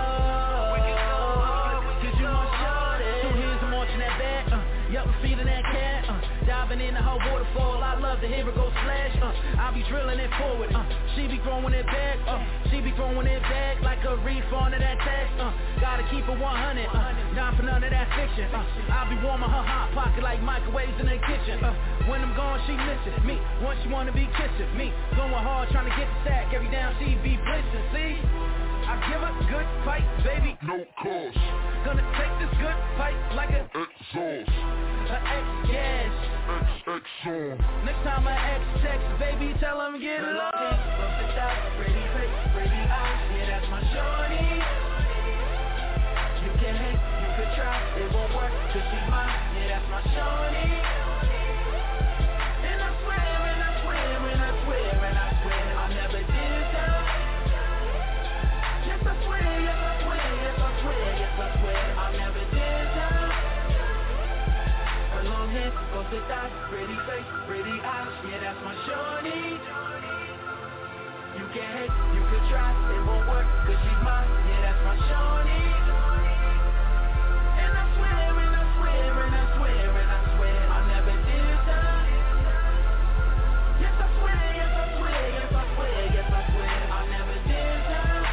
hard. Cause you want shorty. Two hands, I'm watching that bed. Uh, yup, I'm feeding that cat. Uh, diving in the whole waterfall. I love to hear it go splash. Uh, I be drilling it forward. Uh, she be throwing it back. Uh, she be throwing it back like a refund of that tax. Uh, gotta keep it one hundred. Uh, not for none of that fiction. Uh, I be warming her hot pocket like microwaves in the kitchen. Uh, when I'm gone, she misses me. Once she wanna be kissing me, going hard trying to get the sack. Every down she be blitzing. See, I give her good fight, baby. No cost. Gonna take this good fight like a exhaust. A X-gas. X-X-on. Next time I X-text, baby, tell him get low. Bust it out, pretty face, pretty eyes. Yeah, that's my shorty. You can hate, you could try, it won't work, cause she's mine. Yeah, that's my shorty. And I swear, and I swear, and I swear, and I swear, I never did that. Yes, I swear, yes, I swear, yes, I swear, yes, I swear, I never did that. Her long hair, busted thighs, pretty face, pretty eyes, yeah, that's my shorty. You can hate, you could try, it won't work, cause she's mine, yeah, that's my shorty. And I swear, and I swear, and I swear, and I swear, I never did that. Yes, I swear, yes, I swear, yes, I swear, yes, I swear, I never did that.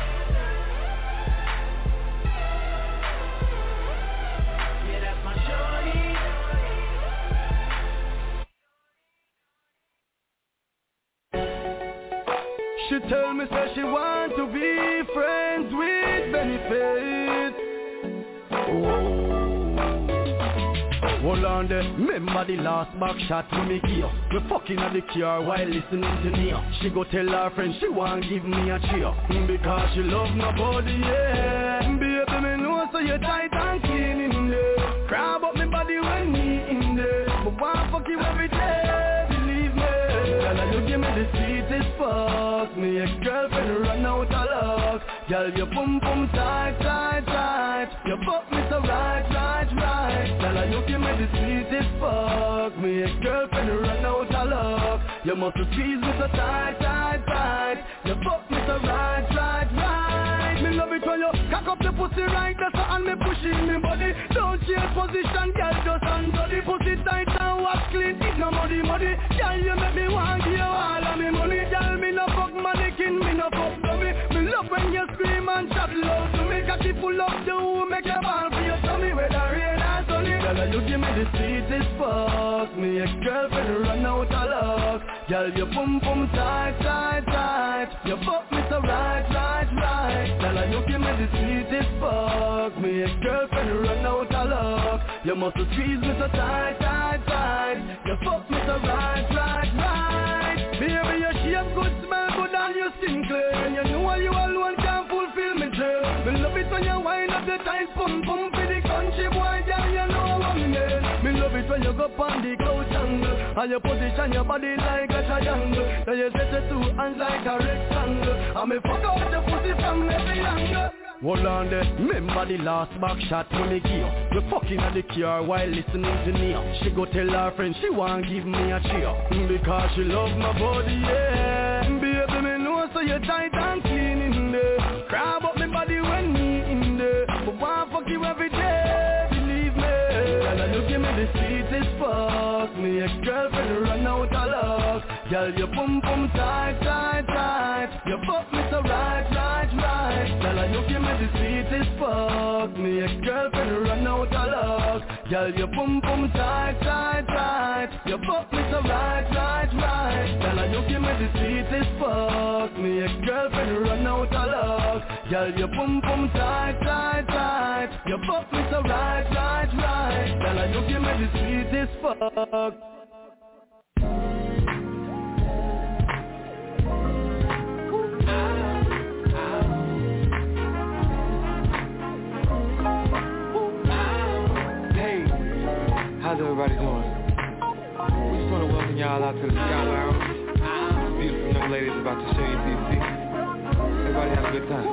Yeah, that's my shorty. She tell me say she want to be friends with benefits. Oh, hold on there. Remember the last back shot we make here. We fucking at the car while listening to Nia. She go tell her friend she want give me a cheer because she love my body, yeah. Baby, me know so you tight and clean in there. Grab up me body when me in there. But want fuck you every day. Believe me, girl, you give me the sweetest fuck. Me ex-girlfriend run out of luck. Girl, you boom boom tight, tight, tight. You fuck me so right, right, right. Girl, you give me the sweetest fuck. Me ex-girlfriend run out of luck. You must squeeze me so tight, tight, tight. You fuck me so right, right, right. Me love it when you cock up the pussy right there, so and me pushing me body. Don't change position, girl, just under the pussy tight and wash clean. It's no muddy, muddy. Girl, you make me want give you all of me money. Girl, me no fuck mannequin, me no fuck dummy. Me love when you scream and chat loud to me. Cocky full of you, make your ball for your tummy. Whether rain or sunny. Girl, you give me the sweetest fuck. Me ex-girlfriend run out of luck. Girl, you boom boom tight, tight, tight. You fuck me so right, right, right. Girl, you give me the sweetest fuck. Me ex-girlfriend run out of luck. You must squeeze me so tight, tight, tight. You fuck me so right, right, right. Baby, your shape good, smell good and you skin clear. And you know you alone can't fulfill me dream. Me love it when you wind up the tight pum pum for the country boy, girl, you know what me mean. Me love it when you go on the couch angle and you position your body like a triangle. Then you set your two hands like a rectangle. And me fuck out the pussy from every angle. Hold on there, remember the last back shot when me give. We fucking at the car while listening to Nia. She go tell her friend she want give me a cheer because she love my body, yeah. Baby, me know so you tight and clean in there. Grab up me body when me in there. But want fuck you every day, believe me. Girl, you give me the sweetest fuck. Me ex-girlfriend run out of luck. Girl, you boom boom tight, tight, tight. You fuck me so right, right, right. Girl, you give me the sweetest fuck. Me ex-girlfriend run out of luck. Girl, you boom boom tight, tight, tight. You fuck me so right, right, right. Girl, you give me the sweetest fuck. Me ex-girlfriend run out of luck. Girl, you boom boom tight, tight, tight. You fuck me so right, right, right. Girl, you give me the sweetest fuck. How's everybody doing? We just want to welcome y'all out to the Sky Lounge. Beautiful young ladies about to show you D C. Everybody have a good time.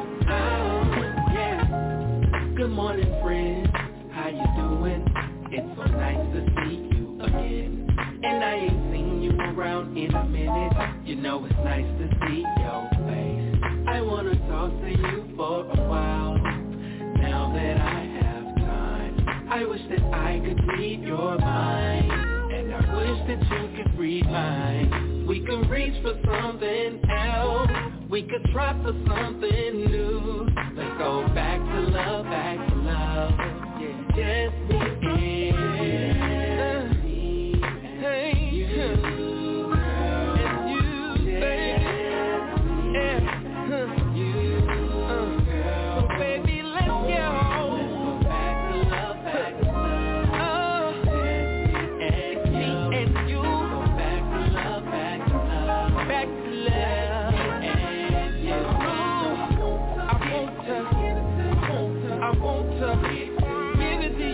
Good morning, friends. How you doing? It's so nice to see you again. And I ain't seen you around in a minute. You know it's nice to see your face. I wanna talk to you for a while. Now that I have time, I wish that I could read your mind, and I wish that you could read mine. We can reach for something else. We could try for something new. Let's go back to love, back to love. Yeah, just me and me. Hey, you, and you, baby. Yeah, you, uh, so baby, let's go. Let's go back to love, back to love. Oh, and me and you. Go back to love, back to love, back to love. I want to give it to you.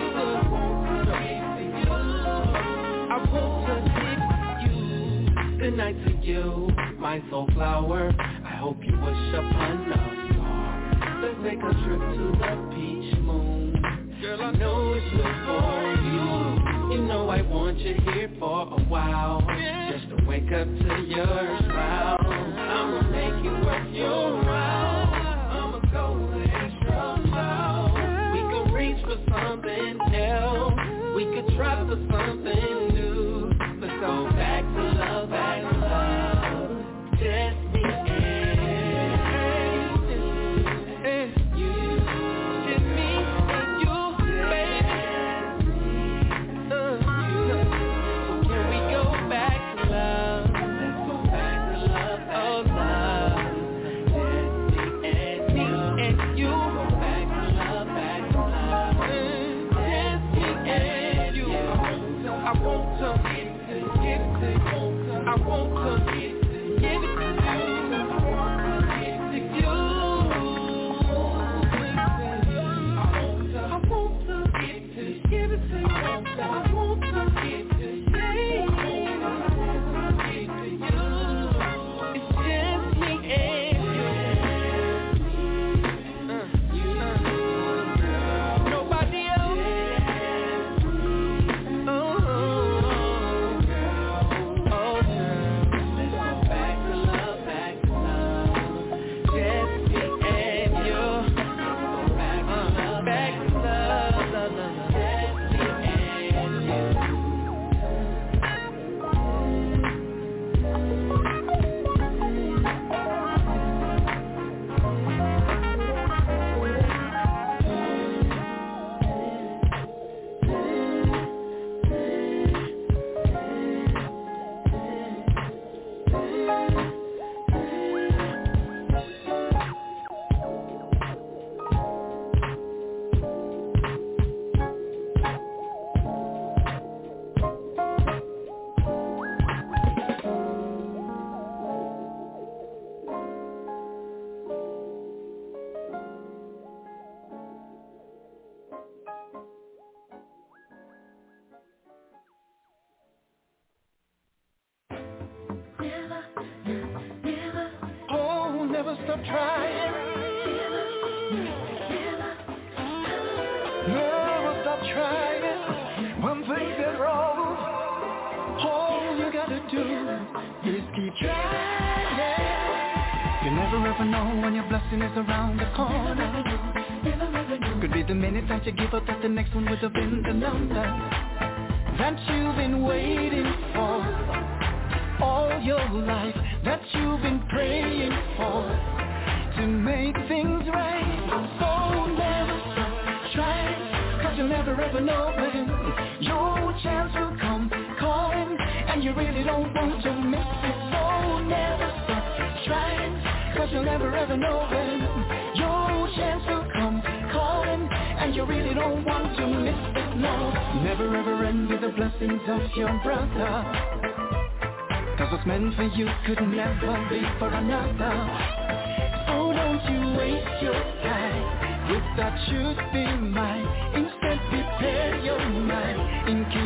I want to give you. Good night to you, my soul flower. I hope you wish upon a star. Let's take a trip to the peach moon. Girl, I know it's good for you. You know I want you here for a while, just to wake up to your smile. I'ma make you worth your while. I'ma go the extra mile. We could reach for something else. We could try for something new. Let's go back to love, back to love. Just me and you. Just me and you, baby. Uh, so can we go back to love? Let's go back to love, oh love. Just me and me and you. Go back to love, back to love. Just me and you. I want to give it to you. I want to give it to give it to you. I want to give it to you. I want to give it to give it to you. I want to give it to you. It's just me and you. Nobody else. Oh, oh, let's go back to love, back to love. Just me and you. Back to love, back to love, love, love, love. Just me and you. Oh, never stop trying. Never stop trying. One thing that's wrong. All you gotta do is keep trying. You never ever know when your blessing is around the corner. Could be the minute that you give up that the next one would have been the number that you've been waiting for all your life, that you've been praying for to make things right. So never stop trying, cause you'll never ever know when your chance will come calling, and you really don't want to miss it. So never stop trying, cause you'll never ever know when your chance will come calling, and you really don't want to miss it. No, never ever envy the blessings of your brother, cause what's meant for you could never be for another. So don't you waste your time with that should be mine. Instead prepare your mind in case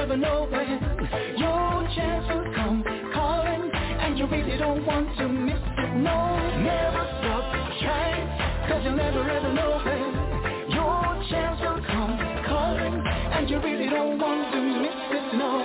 ever know when your chance will come calling, and you really don't want to miss it. No, never stop trying, cause you'll never ever know when your chance will come calling, and you really don't want to miss it. No.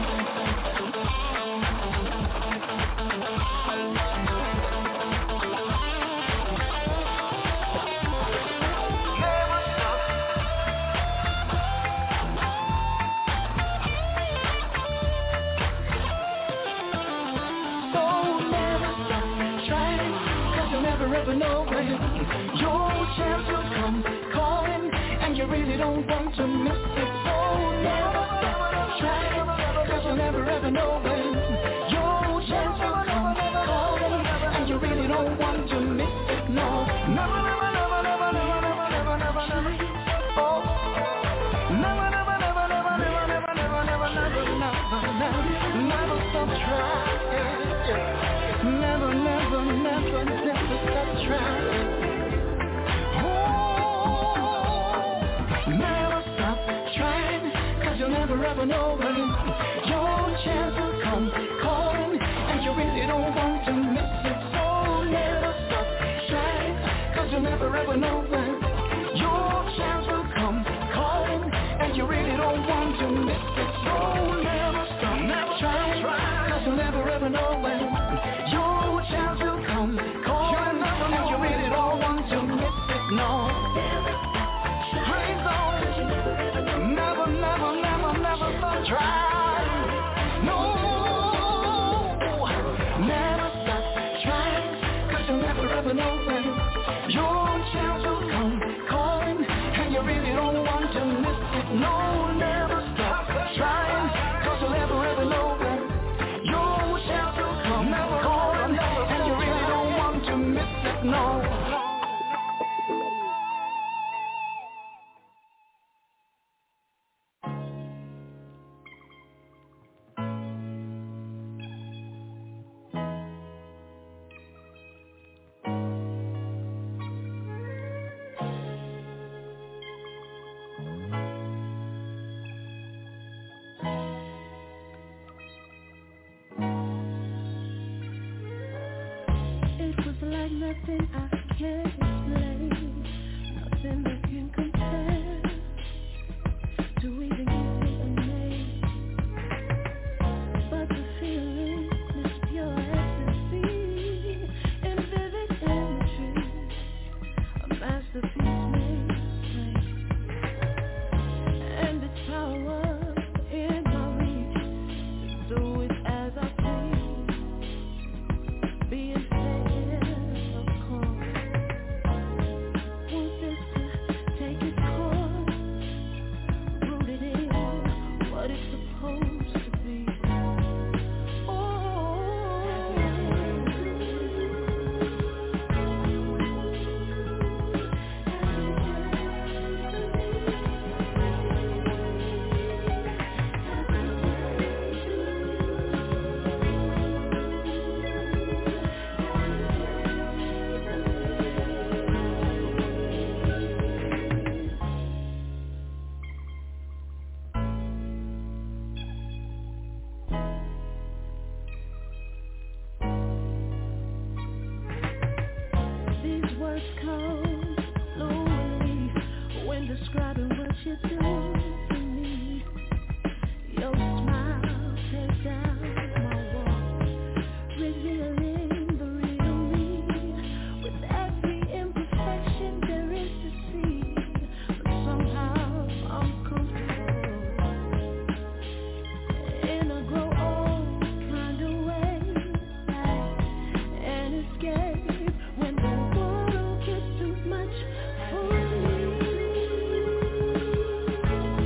Ever know when your chance will come calling, and you really don't want to miss it. So never stop trying, cause you'll never ever know when your chance will come calling, and you really don't want to miss it. No, never, never, never, never, never, never, never, never, never. Oh, never, never, never, never, never, never, never, never, never, never, never, never stop trying. Never, never, never, never stop trying. Oh, never stop trying, cause you'll never ever know when your chance will come calling, and you really don't want to miss it. So never stop trying, cause you'll never ever know when your chance will come calling, and you really don't want to miss it. So never stop trying, cause you'll never ever know when your chance will come calling, and you really don't want to miss it. No, praise on, never, never, never, never stop trying. No, never stop trying, cause you'll never ever know when your chance will come calling, and you really don't want to miss it. No, never stop trying, cause you'll never ever know when your chance will come calling, and you really don't want to miss it. No. Nothing I can explain, nothing that can compare to even give it a name. But the feeling is pure ecstasy in vivid imagery, a masterpiece made plain, and its power in my reach to do it as I please, being describing what you do to me. Your smile takes down my walls, revealing the real me. With every imperfection there is to see, but somehow I'm comfortable in a grow old kind of way, like an escape when the world gets too much for me.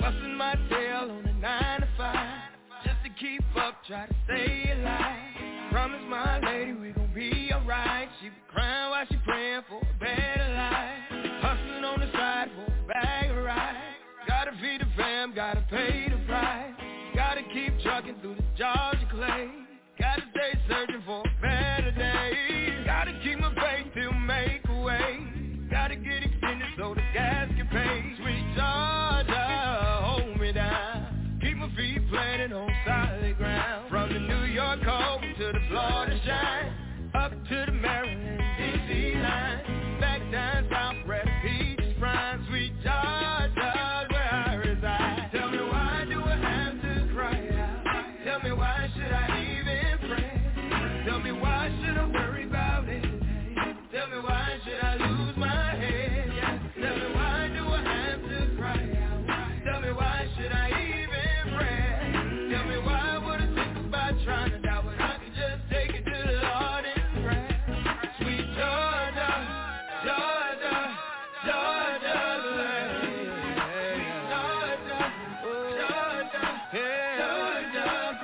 busting my tail on a nine to five, just to keep up, try to stay alive. Promise my lady we gon' be alright. She be crying while she praying for a better life. Hustling on the side for a bag of rice. Gotta feed the fam, gotta pay the price. Gotta keep trucking through the Georgia clay. Gotta stay searching for a better day. Gotta keep my faith till make a way. Gotta get extended so the gas can pay. Sweet Georgia, hold me down. Keep my feet planted on solid ground. From the New York cold to the Florida shine, up to the Maryland D C line, back down south where the peach is prime. Sweet Georgia, where I reside. Tell me why do I have to cry out? Tell me why should I even pray? Tell me why should I worry about it? Tell me why should I lose my head? Yeah. Tell me why do I have to cry out? Tell me why should I even pray? Tell me why would I think about trying to die when I could just take it to the Lord in prayer? Sweet Georgia, Georgia, Georgia, Georgia, Georgia, Georgia,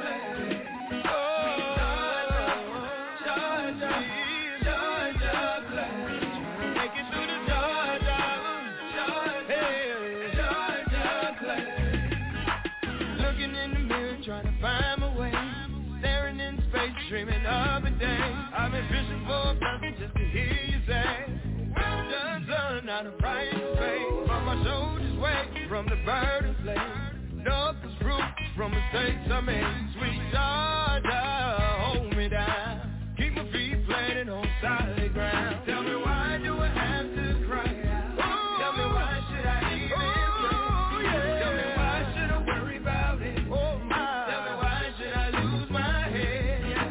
dreaming of a day I've been fishing for a blessing just to hear you say, well done, son, not a price to pay. But my shoulders weight from the burden slave. Knuckles fruit from mistakes I made. Sweet Georgia, hold me down. Keep my feet planted on solid ground. Tell me why do I have to cry out? Ooh, tell me why should I even pray? Yeah. Tell me why should I worry about it? Oh, my. Tell me why should I lose my head?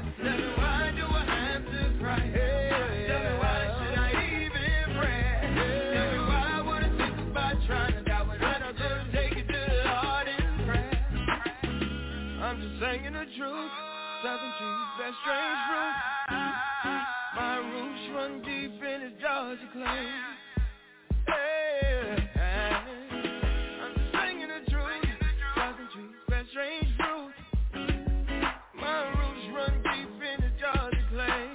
Singing the truth, southern trees, that strange fruit. My roots run deep in the Georgia clay. Hey, I'm just singing the truth, southern trees, that strange fruit. My roots run deep in the Georgia clay.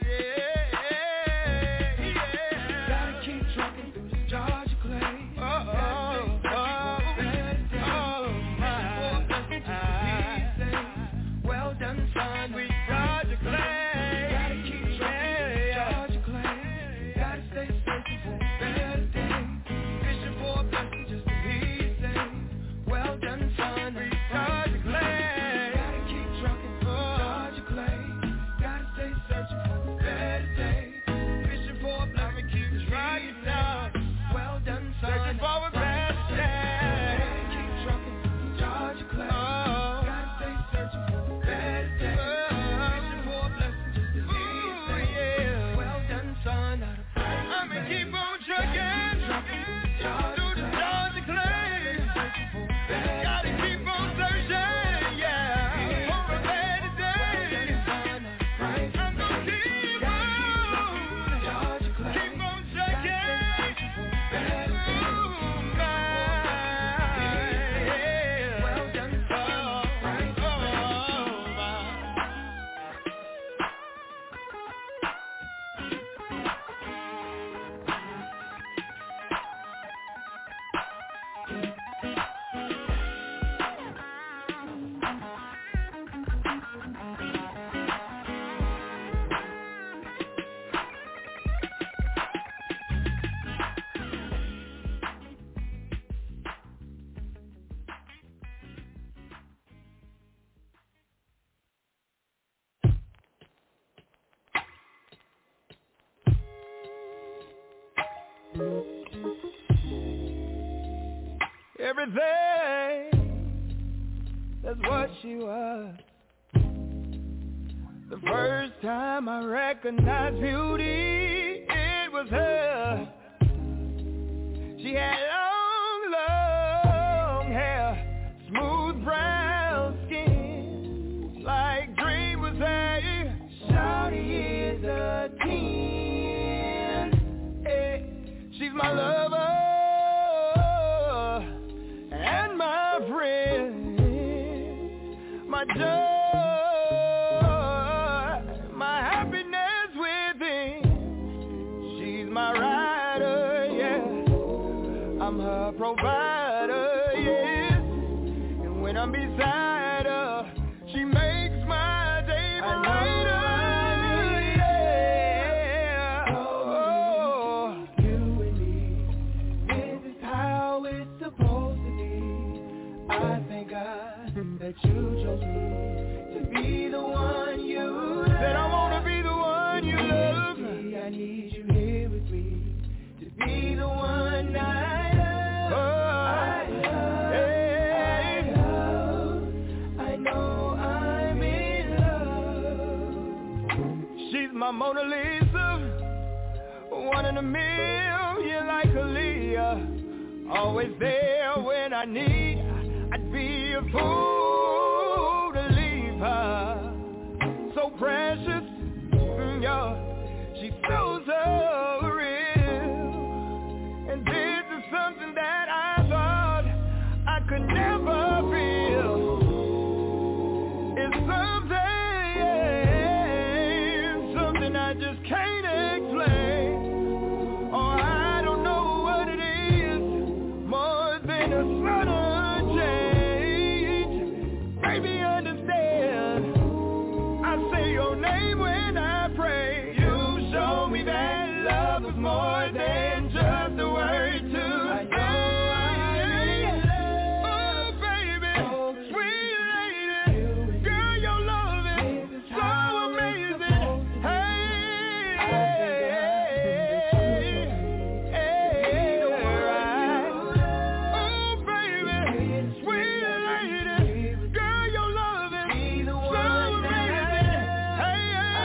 Yeah, yeah. Gotta keep trucking through the Georgia clay. Uh oh. Son, we Georgia clay. Gotta keep trying, Georgia clay. Gotta stay searching for a better day. Fishing for a blessing just to hear you say, well done, son, we Georgia clay. Gotta keep trucking for Georgia clay. Gotta stay searching for a better day. Fishing for a blessing, keep trying, well done, son, searching for a better day. Gotta keep trucking for Georgia clay. Gotta stay searching for a better day. I'ma keep on trucking through the Georgia clay. Gotta keep on searching, yeah, for a better day. I'm gonna keep on, keep on trucking through my, well done, son. Oh, my. Everything, that's what she was. The first time I recognized beauty, it was her. She had long, long hair, smooth brown skin, like Dream was a shawty is a ten. Hey, she's my lover and my my joy, my happiness within. She's my rider, yeah. I'm her provider, yes. And when I'm beside her, she makes my day brighter. Yeah. Oh, you and me, this is how it's supposed to be. I thank God that you chose me to be the one you love. That I wanna be the one you love. I need you here with me to be the one I love. Oh, I love, hey. I love. I know I'm in love. She's my Mona Lisa, one in a million like Aaliyah. Always there when I need. I'd be a fool to leave her. So precious, mm, yeah. She's so, so real. And this is something that I thought I could never feel. It's something, something I just can't explain. Oh, I don't know what it is, more than a sudden change. Baby, understand, I say your name when I pray. You show me that love is more than just a word to say. Oh, baby, sweet lady, girl, your love is so amazing. Hey, hey, right. Oh, baby, sweet lady, girl, your love is so amazing. Hey,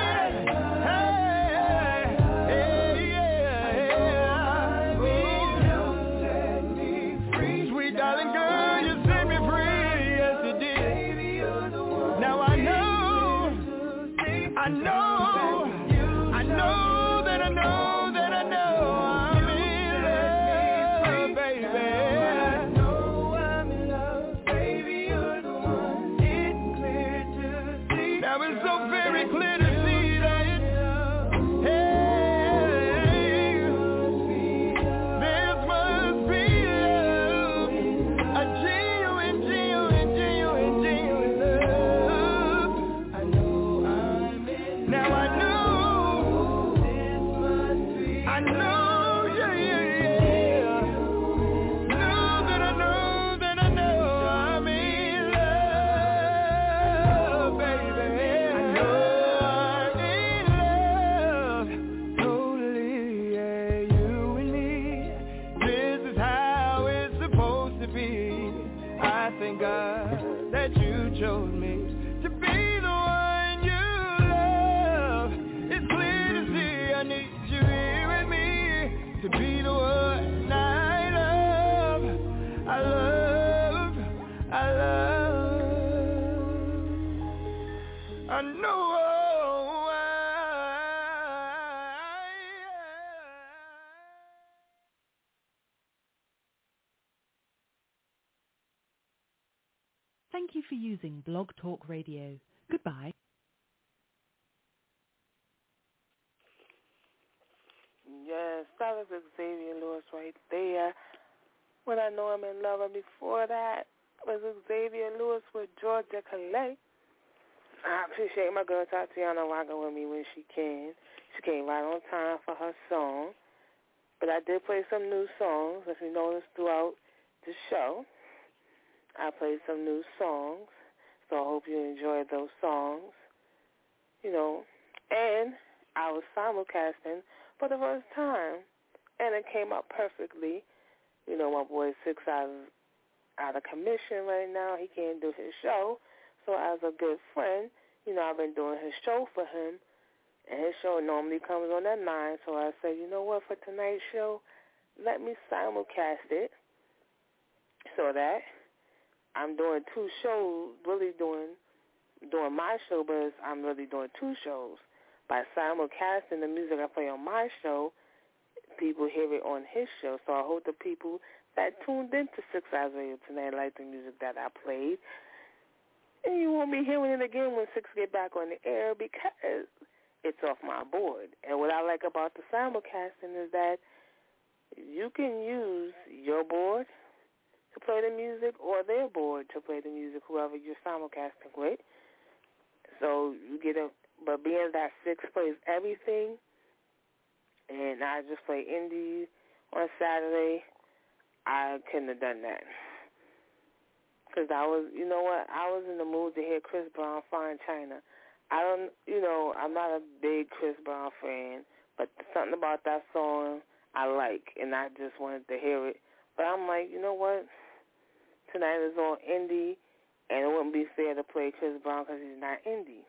sweet darling girl, you set me free, yes you did. Now I know, I know, I know that I know that I know I'm in love, baby. I know I'm in love, baby, you're the one. It's clear to see. Now it's so very clear to see that hey, this must be love, a genuine, genuine, genuine, genuine love. I know I'm in. Now I know this must be. I know, yeah, yeah, yeah. Know that I know that I know I'm in love, baby. I know I'm in love, totally, yeah, you and me. This is how it's supposed to be. I thank God that you chose me to be the one you love. It's clear to see I need you here with me to be the one I love. I love, I love. I know I Thank you for using Blog Talk Radio. Goodbye. Yes, that was Xavier Lewis right there. When I Know I'm in Love, and before that was Xavier Lewis with Georgia Calais. I appreciate my girl Tatiana rocking with me when she can. She came right on time for her song. But I did play some new songs, if you noticed throughout the show. I played some new songs, so I hope you enjoyed those songs. You know, and I was simulcasting for the first time, and it came out perfectly. You know, my boy Six out of, out of commission right now. He can't do his show. So as a good friend, you know, I've been doing his show for him, and his show normally comes on at nine. So I said, you know what, for tonight's show, let me simulcast it so that I'm doing two shows, really doing doing my show, but I'm really doing two shows. By simulcasting the music I play on my show, people hear it on his show. So I hope the people that tuned into Six Eyes Radio tonight like the music that I played. And you won't be hearing it again when six get back on the air because it's off my board. And what I like about the simulcasting is that you can use your board to play the music or their board to play the music, whoever you're simulcasting with. So you get a, but being that six plays everything, and I just play indie on Saturday, I couldn't have done that. Because I was, you know what, I was in the mood to hear Chris Brown, Fine China. I don't, you know, I'm not a big Chris Brown fan, but something about that song I like, and I just wanted to hear it. But I'm like, you know what, tonight is on indie, and it wouldn't be fair to play Chris Brown because he's not indie.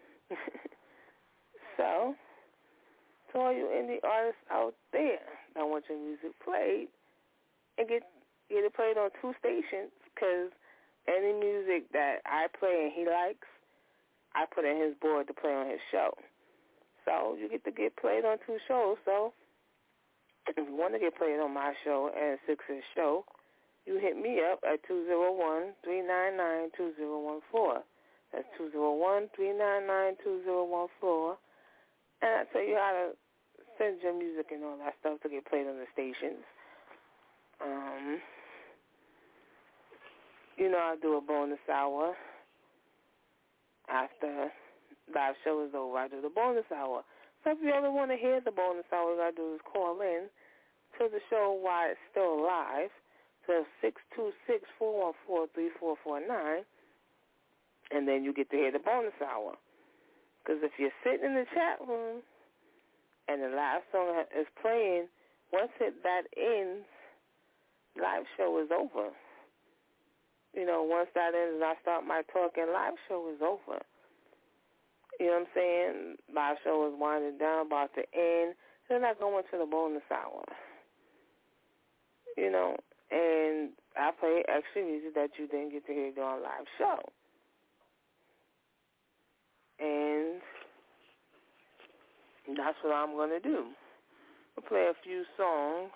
So, to all you indie artists out there that want your music played, and get, get it played on two stations, because any music that I play and he likes, I put in his board to play on his show. So you get to get played on two shows. So if you want to get played on my show and Six's show, you hit me up at two oh one, three nine nine, two oh one four. That's two oh one, three nine nine, two oh one four. And I tell you how to send your music and all that stuff to get played on the stations. Um, you know, I do a bonus hour. After live show is over, I do the bonus hour. So if you ever want to hear the bonus hour, all you got to do is call in to the show while it's still live. So six two six, four one four, three four four nine, and then you get to hear the bonus hour. Because if you're sitting in the chat room and the live song is playing, once it, that ends, live show is over. You know, once that ends and I start my talking, live show is over. You know what I'm saying? Live show is winding down, about to end. Then I go into the bonus hour. You know, and I play extra music that you didn't get to hear during live show. And that's what I'm going to do. I'll play a few songs.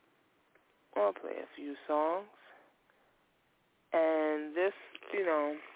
I'll play a few songs. And this, you know,